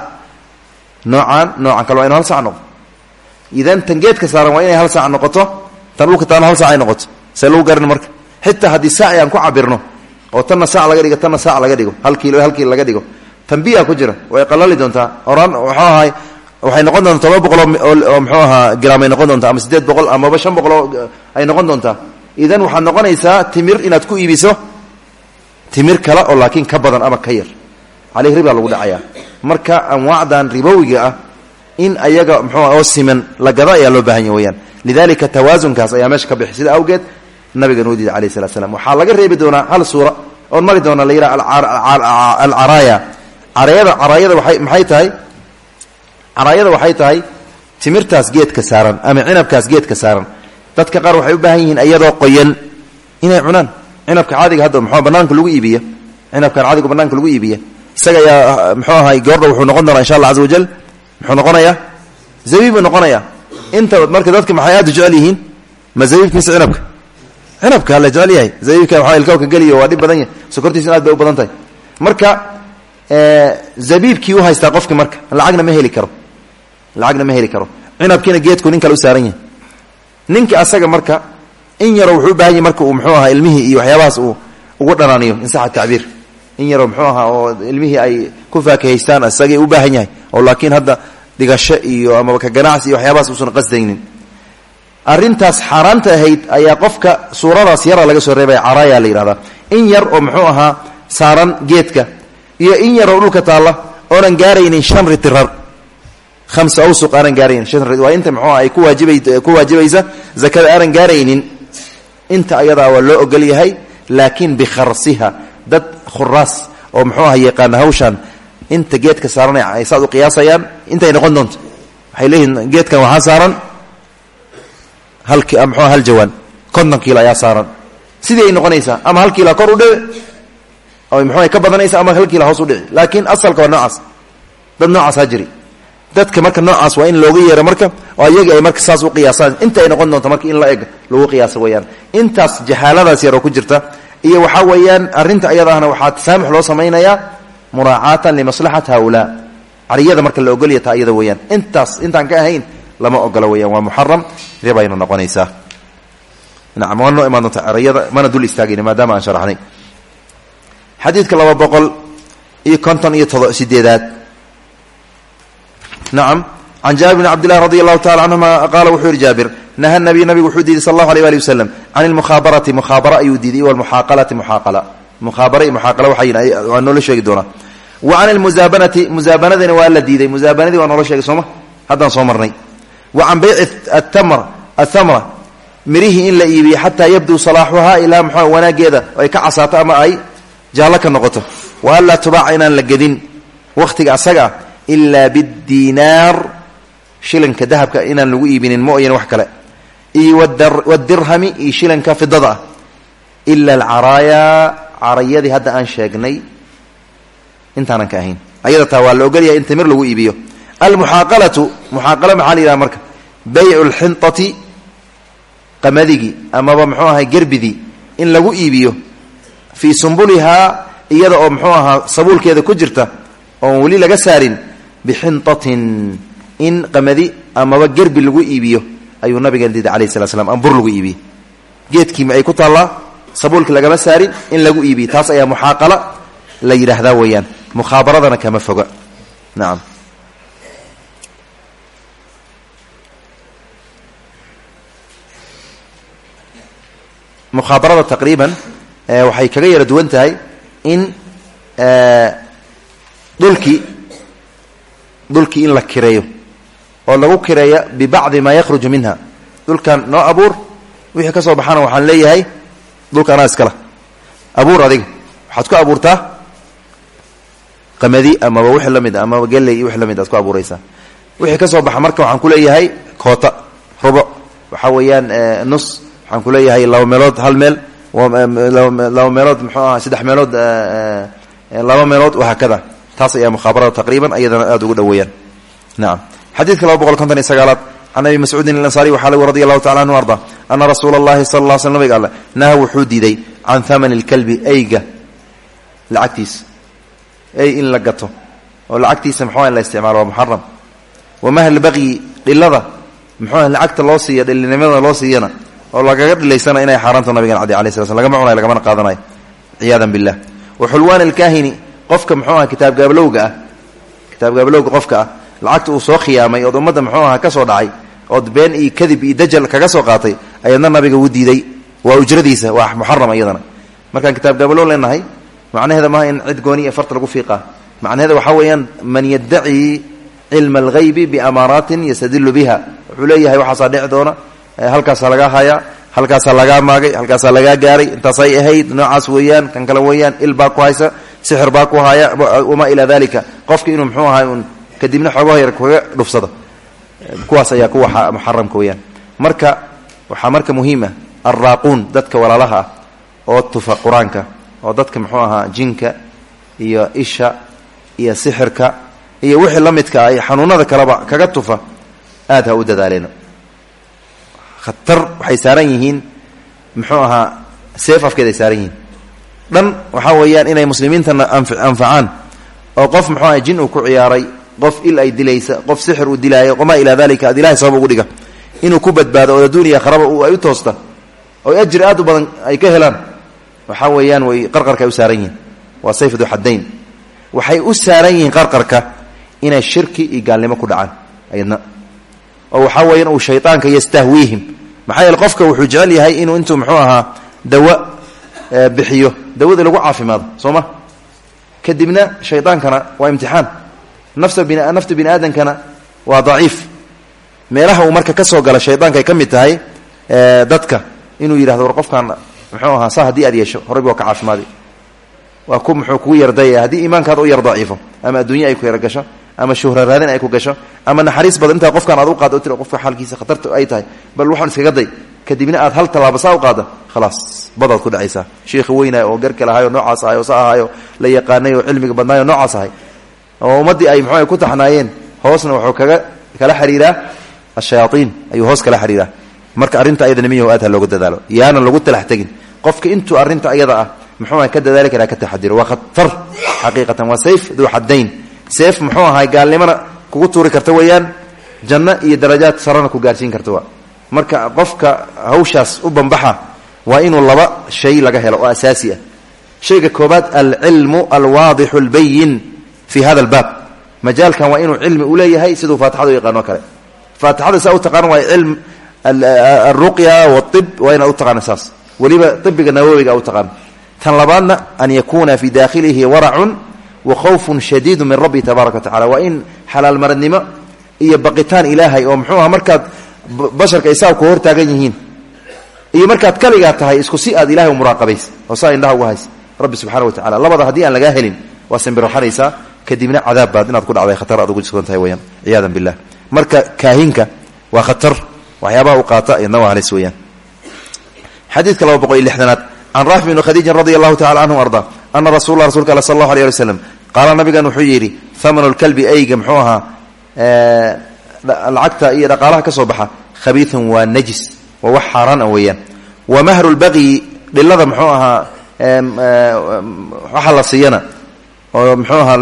noocan kale waa inu hal saac noqdo idan tan geedka saaran waa inay hal saac noqoto tan dhulka taana hal saac ay noqoto see lagu garan marka xitaa haddii saaci aan ku cabirno oo tanna saac laga dhigo tanna saac laga dhigo hal kiilo laga dhigo tanbiya ku jira way qalali doontaa oran wuxuu ahay waxay noqon doontaa 700 oo muxuu ahaa gram ay noqon doontaa ama 800 ama 500 ay noqon doontaa idan waxaad noqonaysaa timir inaad ku iibiso timir kale oo laakiin ka badan ama ka yar calayhi riba lagu dhacayaa marka anwaacdan ribowiga ah in ayaga muxuu oo siman la gada ayaa loo baahan yahay weyaan lidalika tawaasunkaas ayaa meesha ka bixi sida awgeed nabiga noo diiday calayhi salatu salaam waxaa laga reebi doonaa hal suura oon mari doona la yidhaha alcaraaya caraayada maxay tahay caraayada waxay tahay timirtaas geedka saaran ama cinabkaas geedka saaran dadka qaar waxay u baahan yihiin iyadoo qoyan inay cunaan cinabka caadiga hadda muxuu banaanka lagu iibiya cinabkan caadiga banaanka lagu iibiya isaga ayaa muxuu ahay goordha wuxuu noqon doonaa insha Allah azza wajal muxuu noqonayaa zabiib noqonayaa inta marka dadka maxay aad u jecel yihiin ma zabiibka mise cinabka la jecel yahay zabiibka waxa ilka ka galiyo waa dib badan yahay sokortiisa aad bay u badan tahay marka zabiibkii u haystaa qofkii marka lacagna ma heli karo cinabkiina geedku nin kale u saaran yahay ninka asaga marka in yaro wuxuu u baahan yahay marka uu muxuu ahaa ilmihii iyo waxyaabahaas uu ugu dhanaaniyo in saxa tacbiir in yaro muxuu ahaa oo ilmihii ay ku faakihaystaan asagay u baahan yahay oo laakiin hadda dhigasho iyo ama ka ganacsi iyo waxyaabahaas uusan qasdaynin arrintaas xaaraanta ahayd ayaa qofka suuradaas yara laga soo reebaya caraaya la yidhahdaa in yar oo muxuu ahaa saaran geedka iyo in yar oo dhulka taalla oonan gaaraynin 5 ritirar 5 awsuq aanan gaaraynin 5 rit waa inta muxuu ay ku waajibaysa zakada aanan gaaraynin inta ayada waa loo ogol yahay laakiin bi kharsiha dad khuraas oo muxuu ahaa yaqaan hawshan inta geedka saaran ay saad u qiyaasayaan inta ay noqon doonto waxay leeyihiin geedkan waxa saaran hal jawaan 50 kiilo ayaa saaran sidii ay noqonaysaa ama 1 kiilo kor u dhaw oo muxuu ka badanaysaa ama 1 kiilo hoos u dhici laakiin asalka waa noocaas dad noocaas hajri dadka marka noocaas waa in looga yeero marka oo ayaga ay marka saas u qiyaasaan inta ay noqon doonto marka in la eeg lagu qiyaaso weeyaan intaas jahaaladaas yar oo ku jirta iyo waxa weeyaan arinta ayadaana waxa tasaamux loo sameeynaya muraa'atan li maslahat haula ariyada marka la ogol yahay ayada weeyaan intaan ka ahayn lama ogola weeyaan waa muharram ribayna noqonaysa nacam wano imaanto ariyada mana dul istaagin maadaama aan sharaxnay xadiidka 258 نعم عن جابر بن عبد الله رضي الله تعالى عنهما قال وحور جابر نهى النبي وحديد صلى الله عليه وسلم عن المخابرة مخابرة يديدي والمحاقلة محاقلة وحينا وأنه لشيء دونا وعن مزابنة وألا ديدي مزابنة وأنه لشيء صومه هذا صومرني وعن بيع الثمرة مريه إلا إيبي حتى يبدو صلاحها إلى محاونا جيدة ويكعصات أما أي جالك النقطة وألا تباعنا لقدين وقتك أسقع إلا بالدينار شلن كذهب إن لوي بين المؤين وحكلا والدرهم شلن كف الضضع إلا العرايا عريدي هذا أنشاقني انت أنا كاهين أيضا توالو قال يا انت مر لوي بيو محاقلة محالي لا مركب بيع الحنطة قمذيجي أما بمحوها قربذي إن لوي بيو في سنبلها إيضا محوها صبول كذا كجرته oo wali laga saarin bixintatin in qamadi ama garbi lagu iibiyo ayuu nabiga diiday kaleey salaam ambur lagu iibiyo geedkii ma ay ku taala sabuulka laga saarin in lagu iibiyo taas ayaa muhaaqala la yiraahdaa weeyaan mukhabaradana kama foga naam mukhabarada taqriiban waxay kaga yara duwan tahay in dhulkii in la kireeyo oo lagu kireeyo bibacdi ma yakhruju minha dhulkan noo abuur wixii ka soo baxana waxaan leeyahay dhulkana iskala abuur adiga waxaad ku abuurtaa qamadi ama wixii lamid ama galay wixii lamid aad ku abuuraysaa wixii ka soo baxa marka waxaan ku leeyahay koota rubuc waxa weeyaan nus waxaan ku leeyahay 2 meelood 1 meel 2 meelood muxuu ahaa 3 meelood 2 meelood waxa kada taas ayaa mukhabarada taqriiban ayadana aad ugu dhaweeyaan naam xadiidka 259 عن أبي مسعود الأنصاري وحاله رضي الله تعالى عنه وارضاه أن رسول الله صلى الله عليه وسلم قال نهى وحودي عن ثمن الكلب أيجا العكتيس أي إن لقته والعكتيس محوان لا استعمال ومحرم ومهل بغي للذا محوان العكت اللوصية اللي نمضى اللوصينا والله قد ليسنا إنا حرمت النبي عليه الصلاة والسلام لقمعنا لقمنا قاضنا عياذا بالله وحلوان الكاهني قفك محوان كتاب قابلوغ قفك lacagta uu soo khiyaamay oo umada muxuu ka soo dhacay oo been iyo kadib iyo dajal kaga soo qaatay ayadna nabiga uu diiday waa ujradiisa waa muharram ayadana markaan kitaab gabalo leenahay macnaheedu ma in cid gooni ee farta lagu fiiqa macnaheedu waxa weeyaan man yad'i ilma al-ghayb bi amaratin yastadillu biha wuxuu leeyahay waxa soo dhici doona halkaas laga haya halkaas laga maagay halkaas laga gaaray intaas ay ahayd noocaas weeyaan kan kale weeyaan ilba ku haysa sixir ba ku haya uma ila dalika qofka inuu muxuu ahaa kadibna xogo yar kuga dhufsada kuwaas ayaa kuwa muharramka weeyaan marka waxaa marka muhiima alraaquun dadka walaalaha ah oo tufa qur-aanka oo dadka muxuu ahaa jinka iyo isha iyo sixirka iyo wixii la midka ay xanuunada kaleba kaga tufa aad ha u dadaaleen khatar waxay saaran yihiin muxuu ahaa seef afkeeday saaran yihiin dhan waxaa weeyaan inay muslimiintana anfacaan oo qof muxuu ahaa jin uu ku ciyaaray qof il ay dilaysa qof sixir uu dilaayo wamaa ilaa dalika ad ilahay sabab ugu dhiga inuu ku badbaado oo adduuniya akhraba ay u toosta oo ajri aad u badan ay ka helaan waxaa weeyaan way qarqarka ay u saaran yihiin waa sayf du xadayn waxay u saaran yihiin qarqarka inay shirki iyo gaalnimo ku dhacaan ayadna oo waxaa weeyaan uu shaydaanka yastahwiihim maxaa yeele qofka wuxuu jecel yahay inuu intuu muxuu ahaa dawa bixiyo dawada lagu caafimaado soo ma kadibna shaydaankana waa imtixaan nafta bini aadamkana waa daciif meelaha uu marka ka soo gala shaydaanka ay ka mid tahay dadka inuu yidhahdo war qofkan muxuu ahaa saa haddii aad yeesho horayba waa ka caafimaadi waa ku muxuu kugu yardaya haddii iimaankaada u yar daciifo ama adduunya ay ku yar gasho ama shuhra raadin ay ku gasho ama naxariis badan intaa qofkaan aad u qaado tira qofka xaalkiisa khatarta ay tahay bal waxaan iskaga day kadibna aad hal talaabo saa u qaada khalaas badaad ku dhacaysaa sheekhi weynaayo oo garka lahaayoo noocaas ahay oo saa ahaayo la yaqaanay oo cilmiga badnaayo noocaas ahay oo ummaddii ay muxuu ku taxnaayeen hoosna wuxuu kala xiriiraa ashayaatiin ayuu hoos kala xiriiraa marka arrinta ayada nimiyo aad ha looga dadaalo yaana lagu talax tegin qofka intuu arrinta ayada ah muxuu ka dadaali karaa ka taxadiro waa khatar xaqiiqatan waa sayf duu xadayn seef muxuu ahay gaalnimana kugu tuuri karta weeyaan janno iyo darajaad sarana ku gaarsiin karta waa marka qofka hawshaas u banbaxa waa inuu laba shay laga helo oo asaasi ah shayga koobaad alcilmu alwaadixu albayin fi hada albaab majaalkan waa inuu cilmi u leeyahay siduu faatixada u yaqaano kale faatixada saa u taqaan waa cilm alruqya waib waa inaad u taqaana saas weliba ibiga nawowiga u taqaan tan labaadna an yakuuna fi daakhilihi waracun wa khawfun shadiidu min rabbi tabaaraka wa tacala waa in xalaal maradnimo iyo baqitaan ilaahay oo muxuu aha markaad basharka isaab ku hortaagan yihiin iyo markaad kaligaa tahay isku si aad ilahay u muraaqabays oo saa indhaha uga hays rabbi subxana wa tacala labada haddii aan lagaa helin waa simbirxanaysaa kadibna cadaab baad inaad ku dhacday khatar aad ugu sugan tahay weyaan ciyaadan billah marka kaahinka waa khatar waxyaabaha u qaata iyadna waa halis weeyaan xadiidka 260aad can raafi bni khadiijin radi allahu tacala canhu arda ana rasulla rasulka all sal allahu alay ali waslem qaala nabigan wuxuu yidhi hamanu lkalbi eyga muxuu ahaa lacagta iyo dhaqaalaha ka soo baxa khabiiun waa najis waa wax xaaraan a weeyaan wa mahru lbaqyi dhilada muxuu ahaa waxa la siiyana oo muxuu ahaa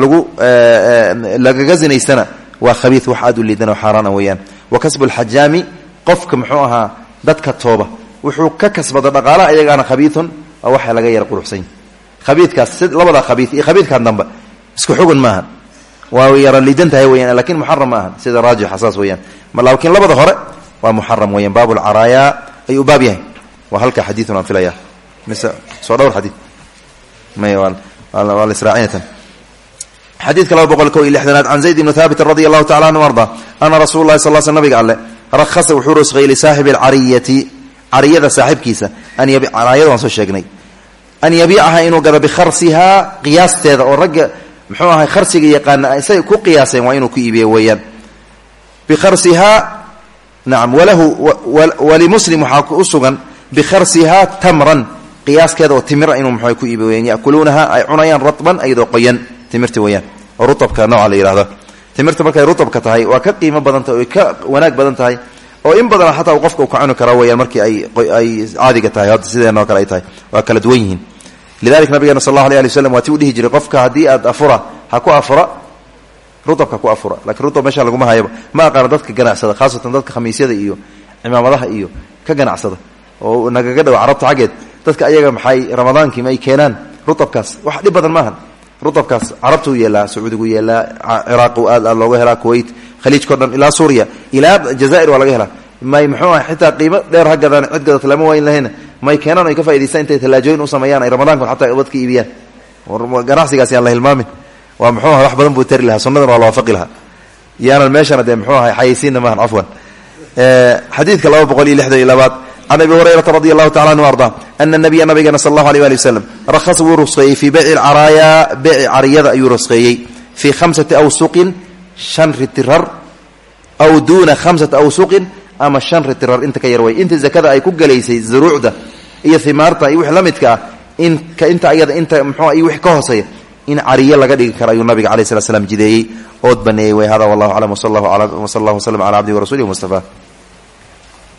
lagaga zinaystana waa khabii wax aad u liidan oo xaaraan a weeyaan wa kasbu lxajaami qofka muxuu ahaa dadka tooba wuxuu ka kasbado dhaqaalaha iyagaana khabiiun oo waxa laga yar quruxsany khabiidkaas labada khabii iyo khabiidkan dambe isku xugun maaha waa yara liidan tahay weyaan lakin muxaram ma aha sida raajixa saas weyaan laakiin labada hore waa muxaram weyaan baab lcaraaya ayuu baab yahay waa halka xadiiun aan filaya mise soo dhowr xadii may waa lisraacinatan xadiidka 261aad can zayd ibni haabit radi allahu tacala anhu arda ana rasul lahi sal sl nabiga alle rahasa wuxuu rusqayey lisaaxibi alcariyati cariyada saaxibkiisa caraayada waan soo sheegnay an yabiicaha inuu gado bikharsihaa qiyaasteeda oo ragga muxuu ahay kharsiga yaqaana say ku qiyaaseen waa inuu ku iibiye weeyaan bikharsihaa nacam walahu walimuslim waxaa u sugan bikharsihaa tamran qiyaaskeeda oo timira inuu muxuu ku iibiye weyaan yakuluunaha ay cunayaan ratban ayadoo qoyan timirta weeyaan oo rutabka nooca la yidhahdo timirta markay rutabka tahay waa ka qiimo badan tahay oy ka wanaag badan tahay oo in badan xataa uu qofka uu ka cuni karo weeyaan markii ay caadiga tahay hadda sideenoo kale ay tahay waa kala duwan yihiin lidalika nabigeena sal allahu alay ali waslm waa tii u dhihi jiray qofka haddii aad afura ha ku afura rutabka ku afura lakiin rutab meesha laguma hayaba ma aqaano dadka ganacsada khaasatan dadka khamiisyada iyo cimaamadaha iyo ka ganacsada oo nagaga dhow carabta xaggeed dadka ayaga maxay ramadaankii ma ay keenaan rutabkaas wax dhib badan maahan rutabkaas carabtuu yeelaa sacuudigu yeelaa ciraaqu aad looga helaa kuwait khaliijkao dhan ilaa suuriya ilaa jazaa'ir waa laga helaa may muxuu ah xitaa qiimo dheer ha gadaan cid gadata lama wayn lahayna may keenaan ay ka faa'idaystaan intay talaajooyin u sameeyaan ay ramadaankan xataa dadka iibiyaan ganacsigaas yaan la hilmaamin waa muxuu aha wax badan buu tari lahaa sunnadan waa la waafaqi lahaa yaanan meeshana dee muxuu ahay xayaysiinna maahan cafwan xadiidka 262aad can abi hurayrata radi allahu tacala anhu arda ana nabiya nabigeena sal allahu alيh ali waslem rahasa wuu rusqeeyey fii beyci lcaraaya beyci cariyada ayuu rusqeeyey fii 5 awsuqin 5 ritirar aw duuna 5 awsuqin ama 5 ritirar inta ka yar way inta zakada ay ku galeysay zuruucda iyo thimaarta iyo wix la midka inta ayada inta muxuu ay wix ka hooseeya in ariya laga dhigi karo ayuu nabiga kaleey salaam jideeyay ood baneeyay way hada wallahu a'lam wa sallallahu ala wa sallam ala abdi wa rasulihi mustafa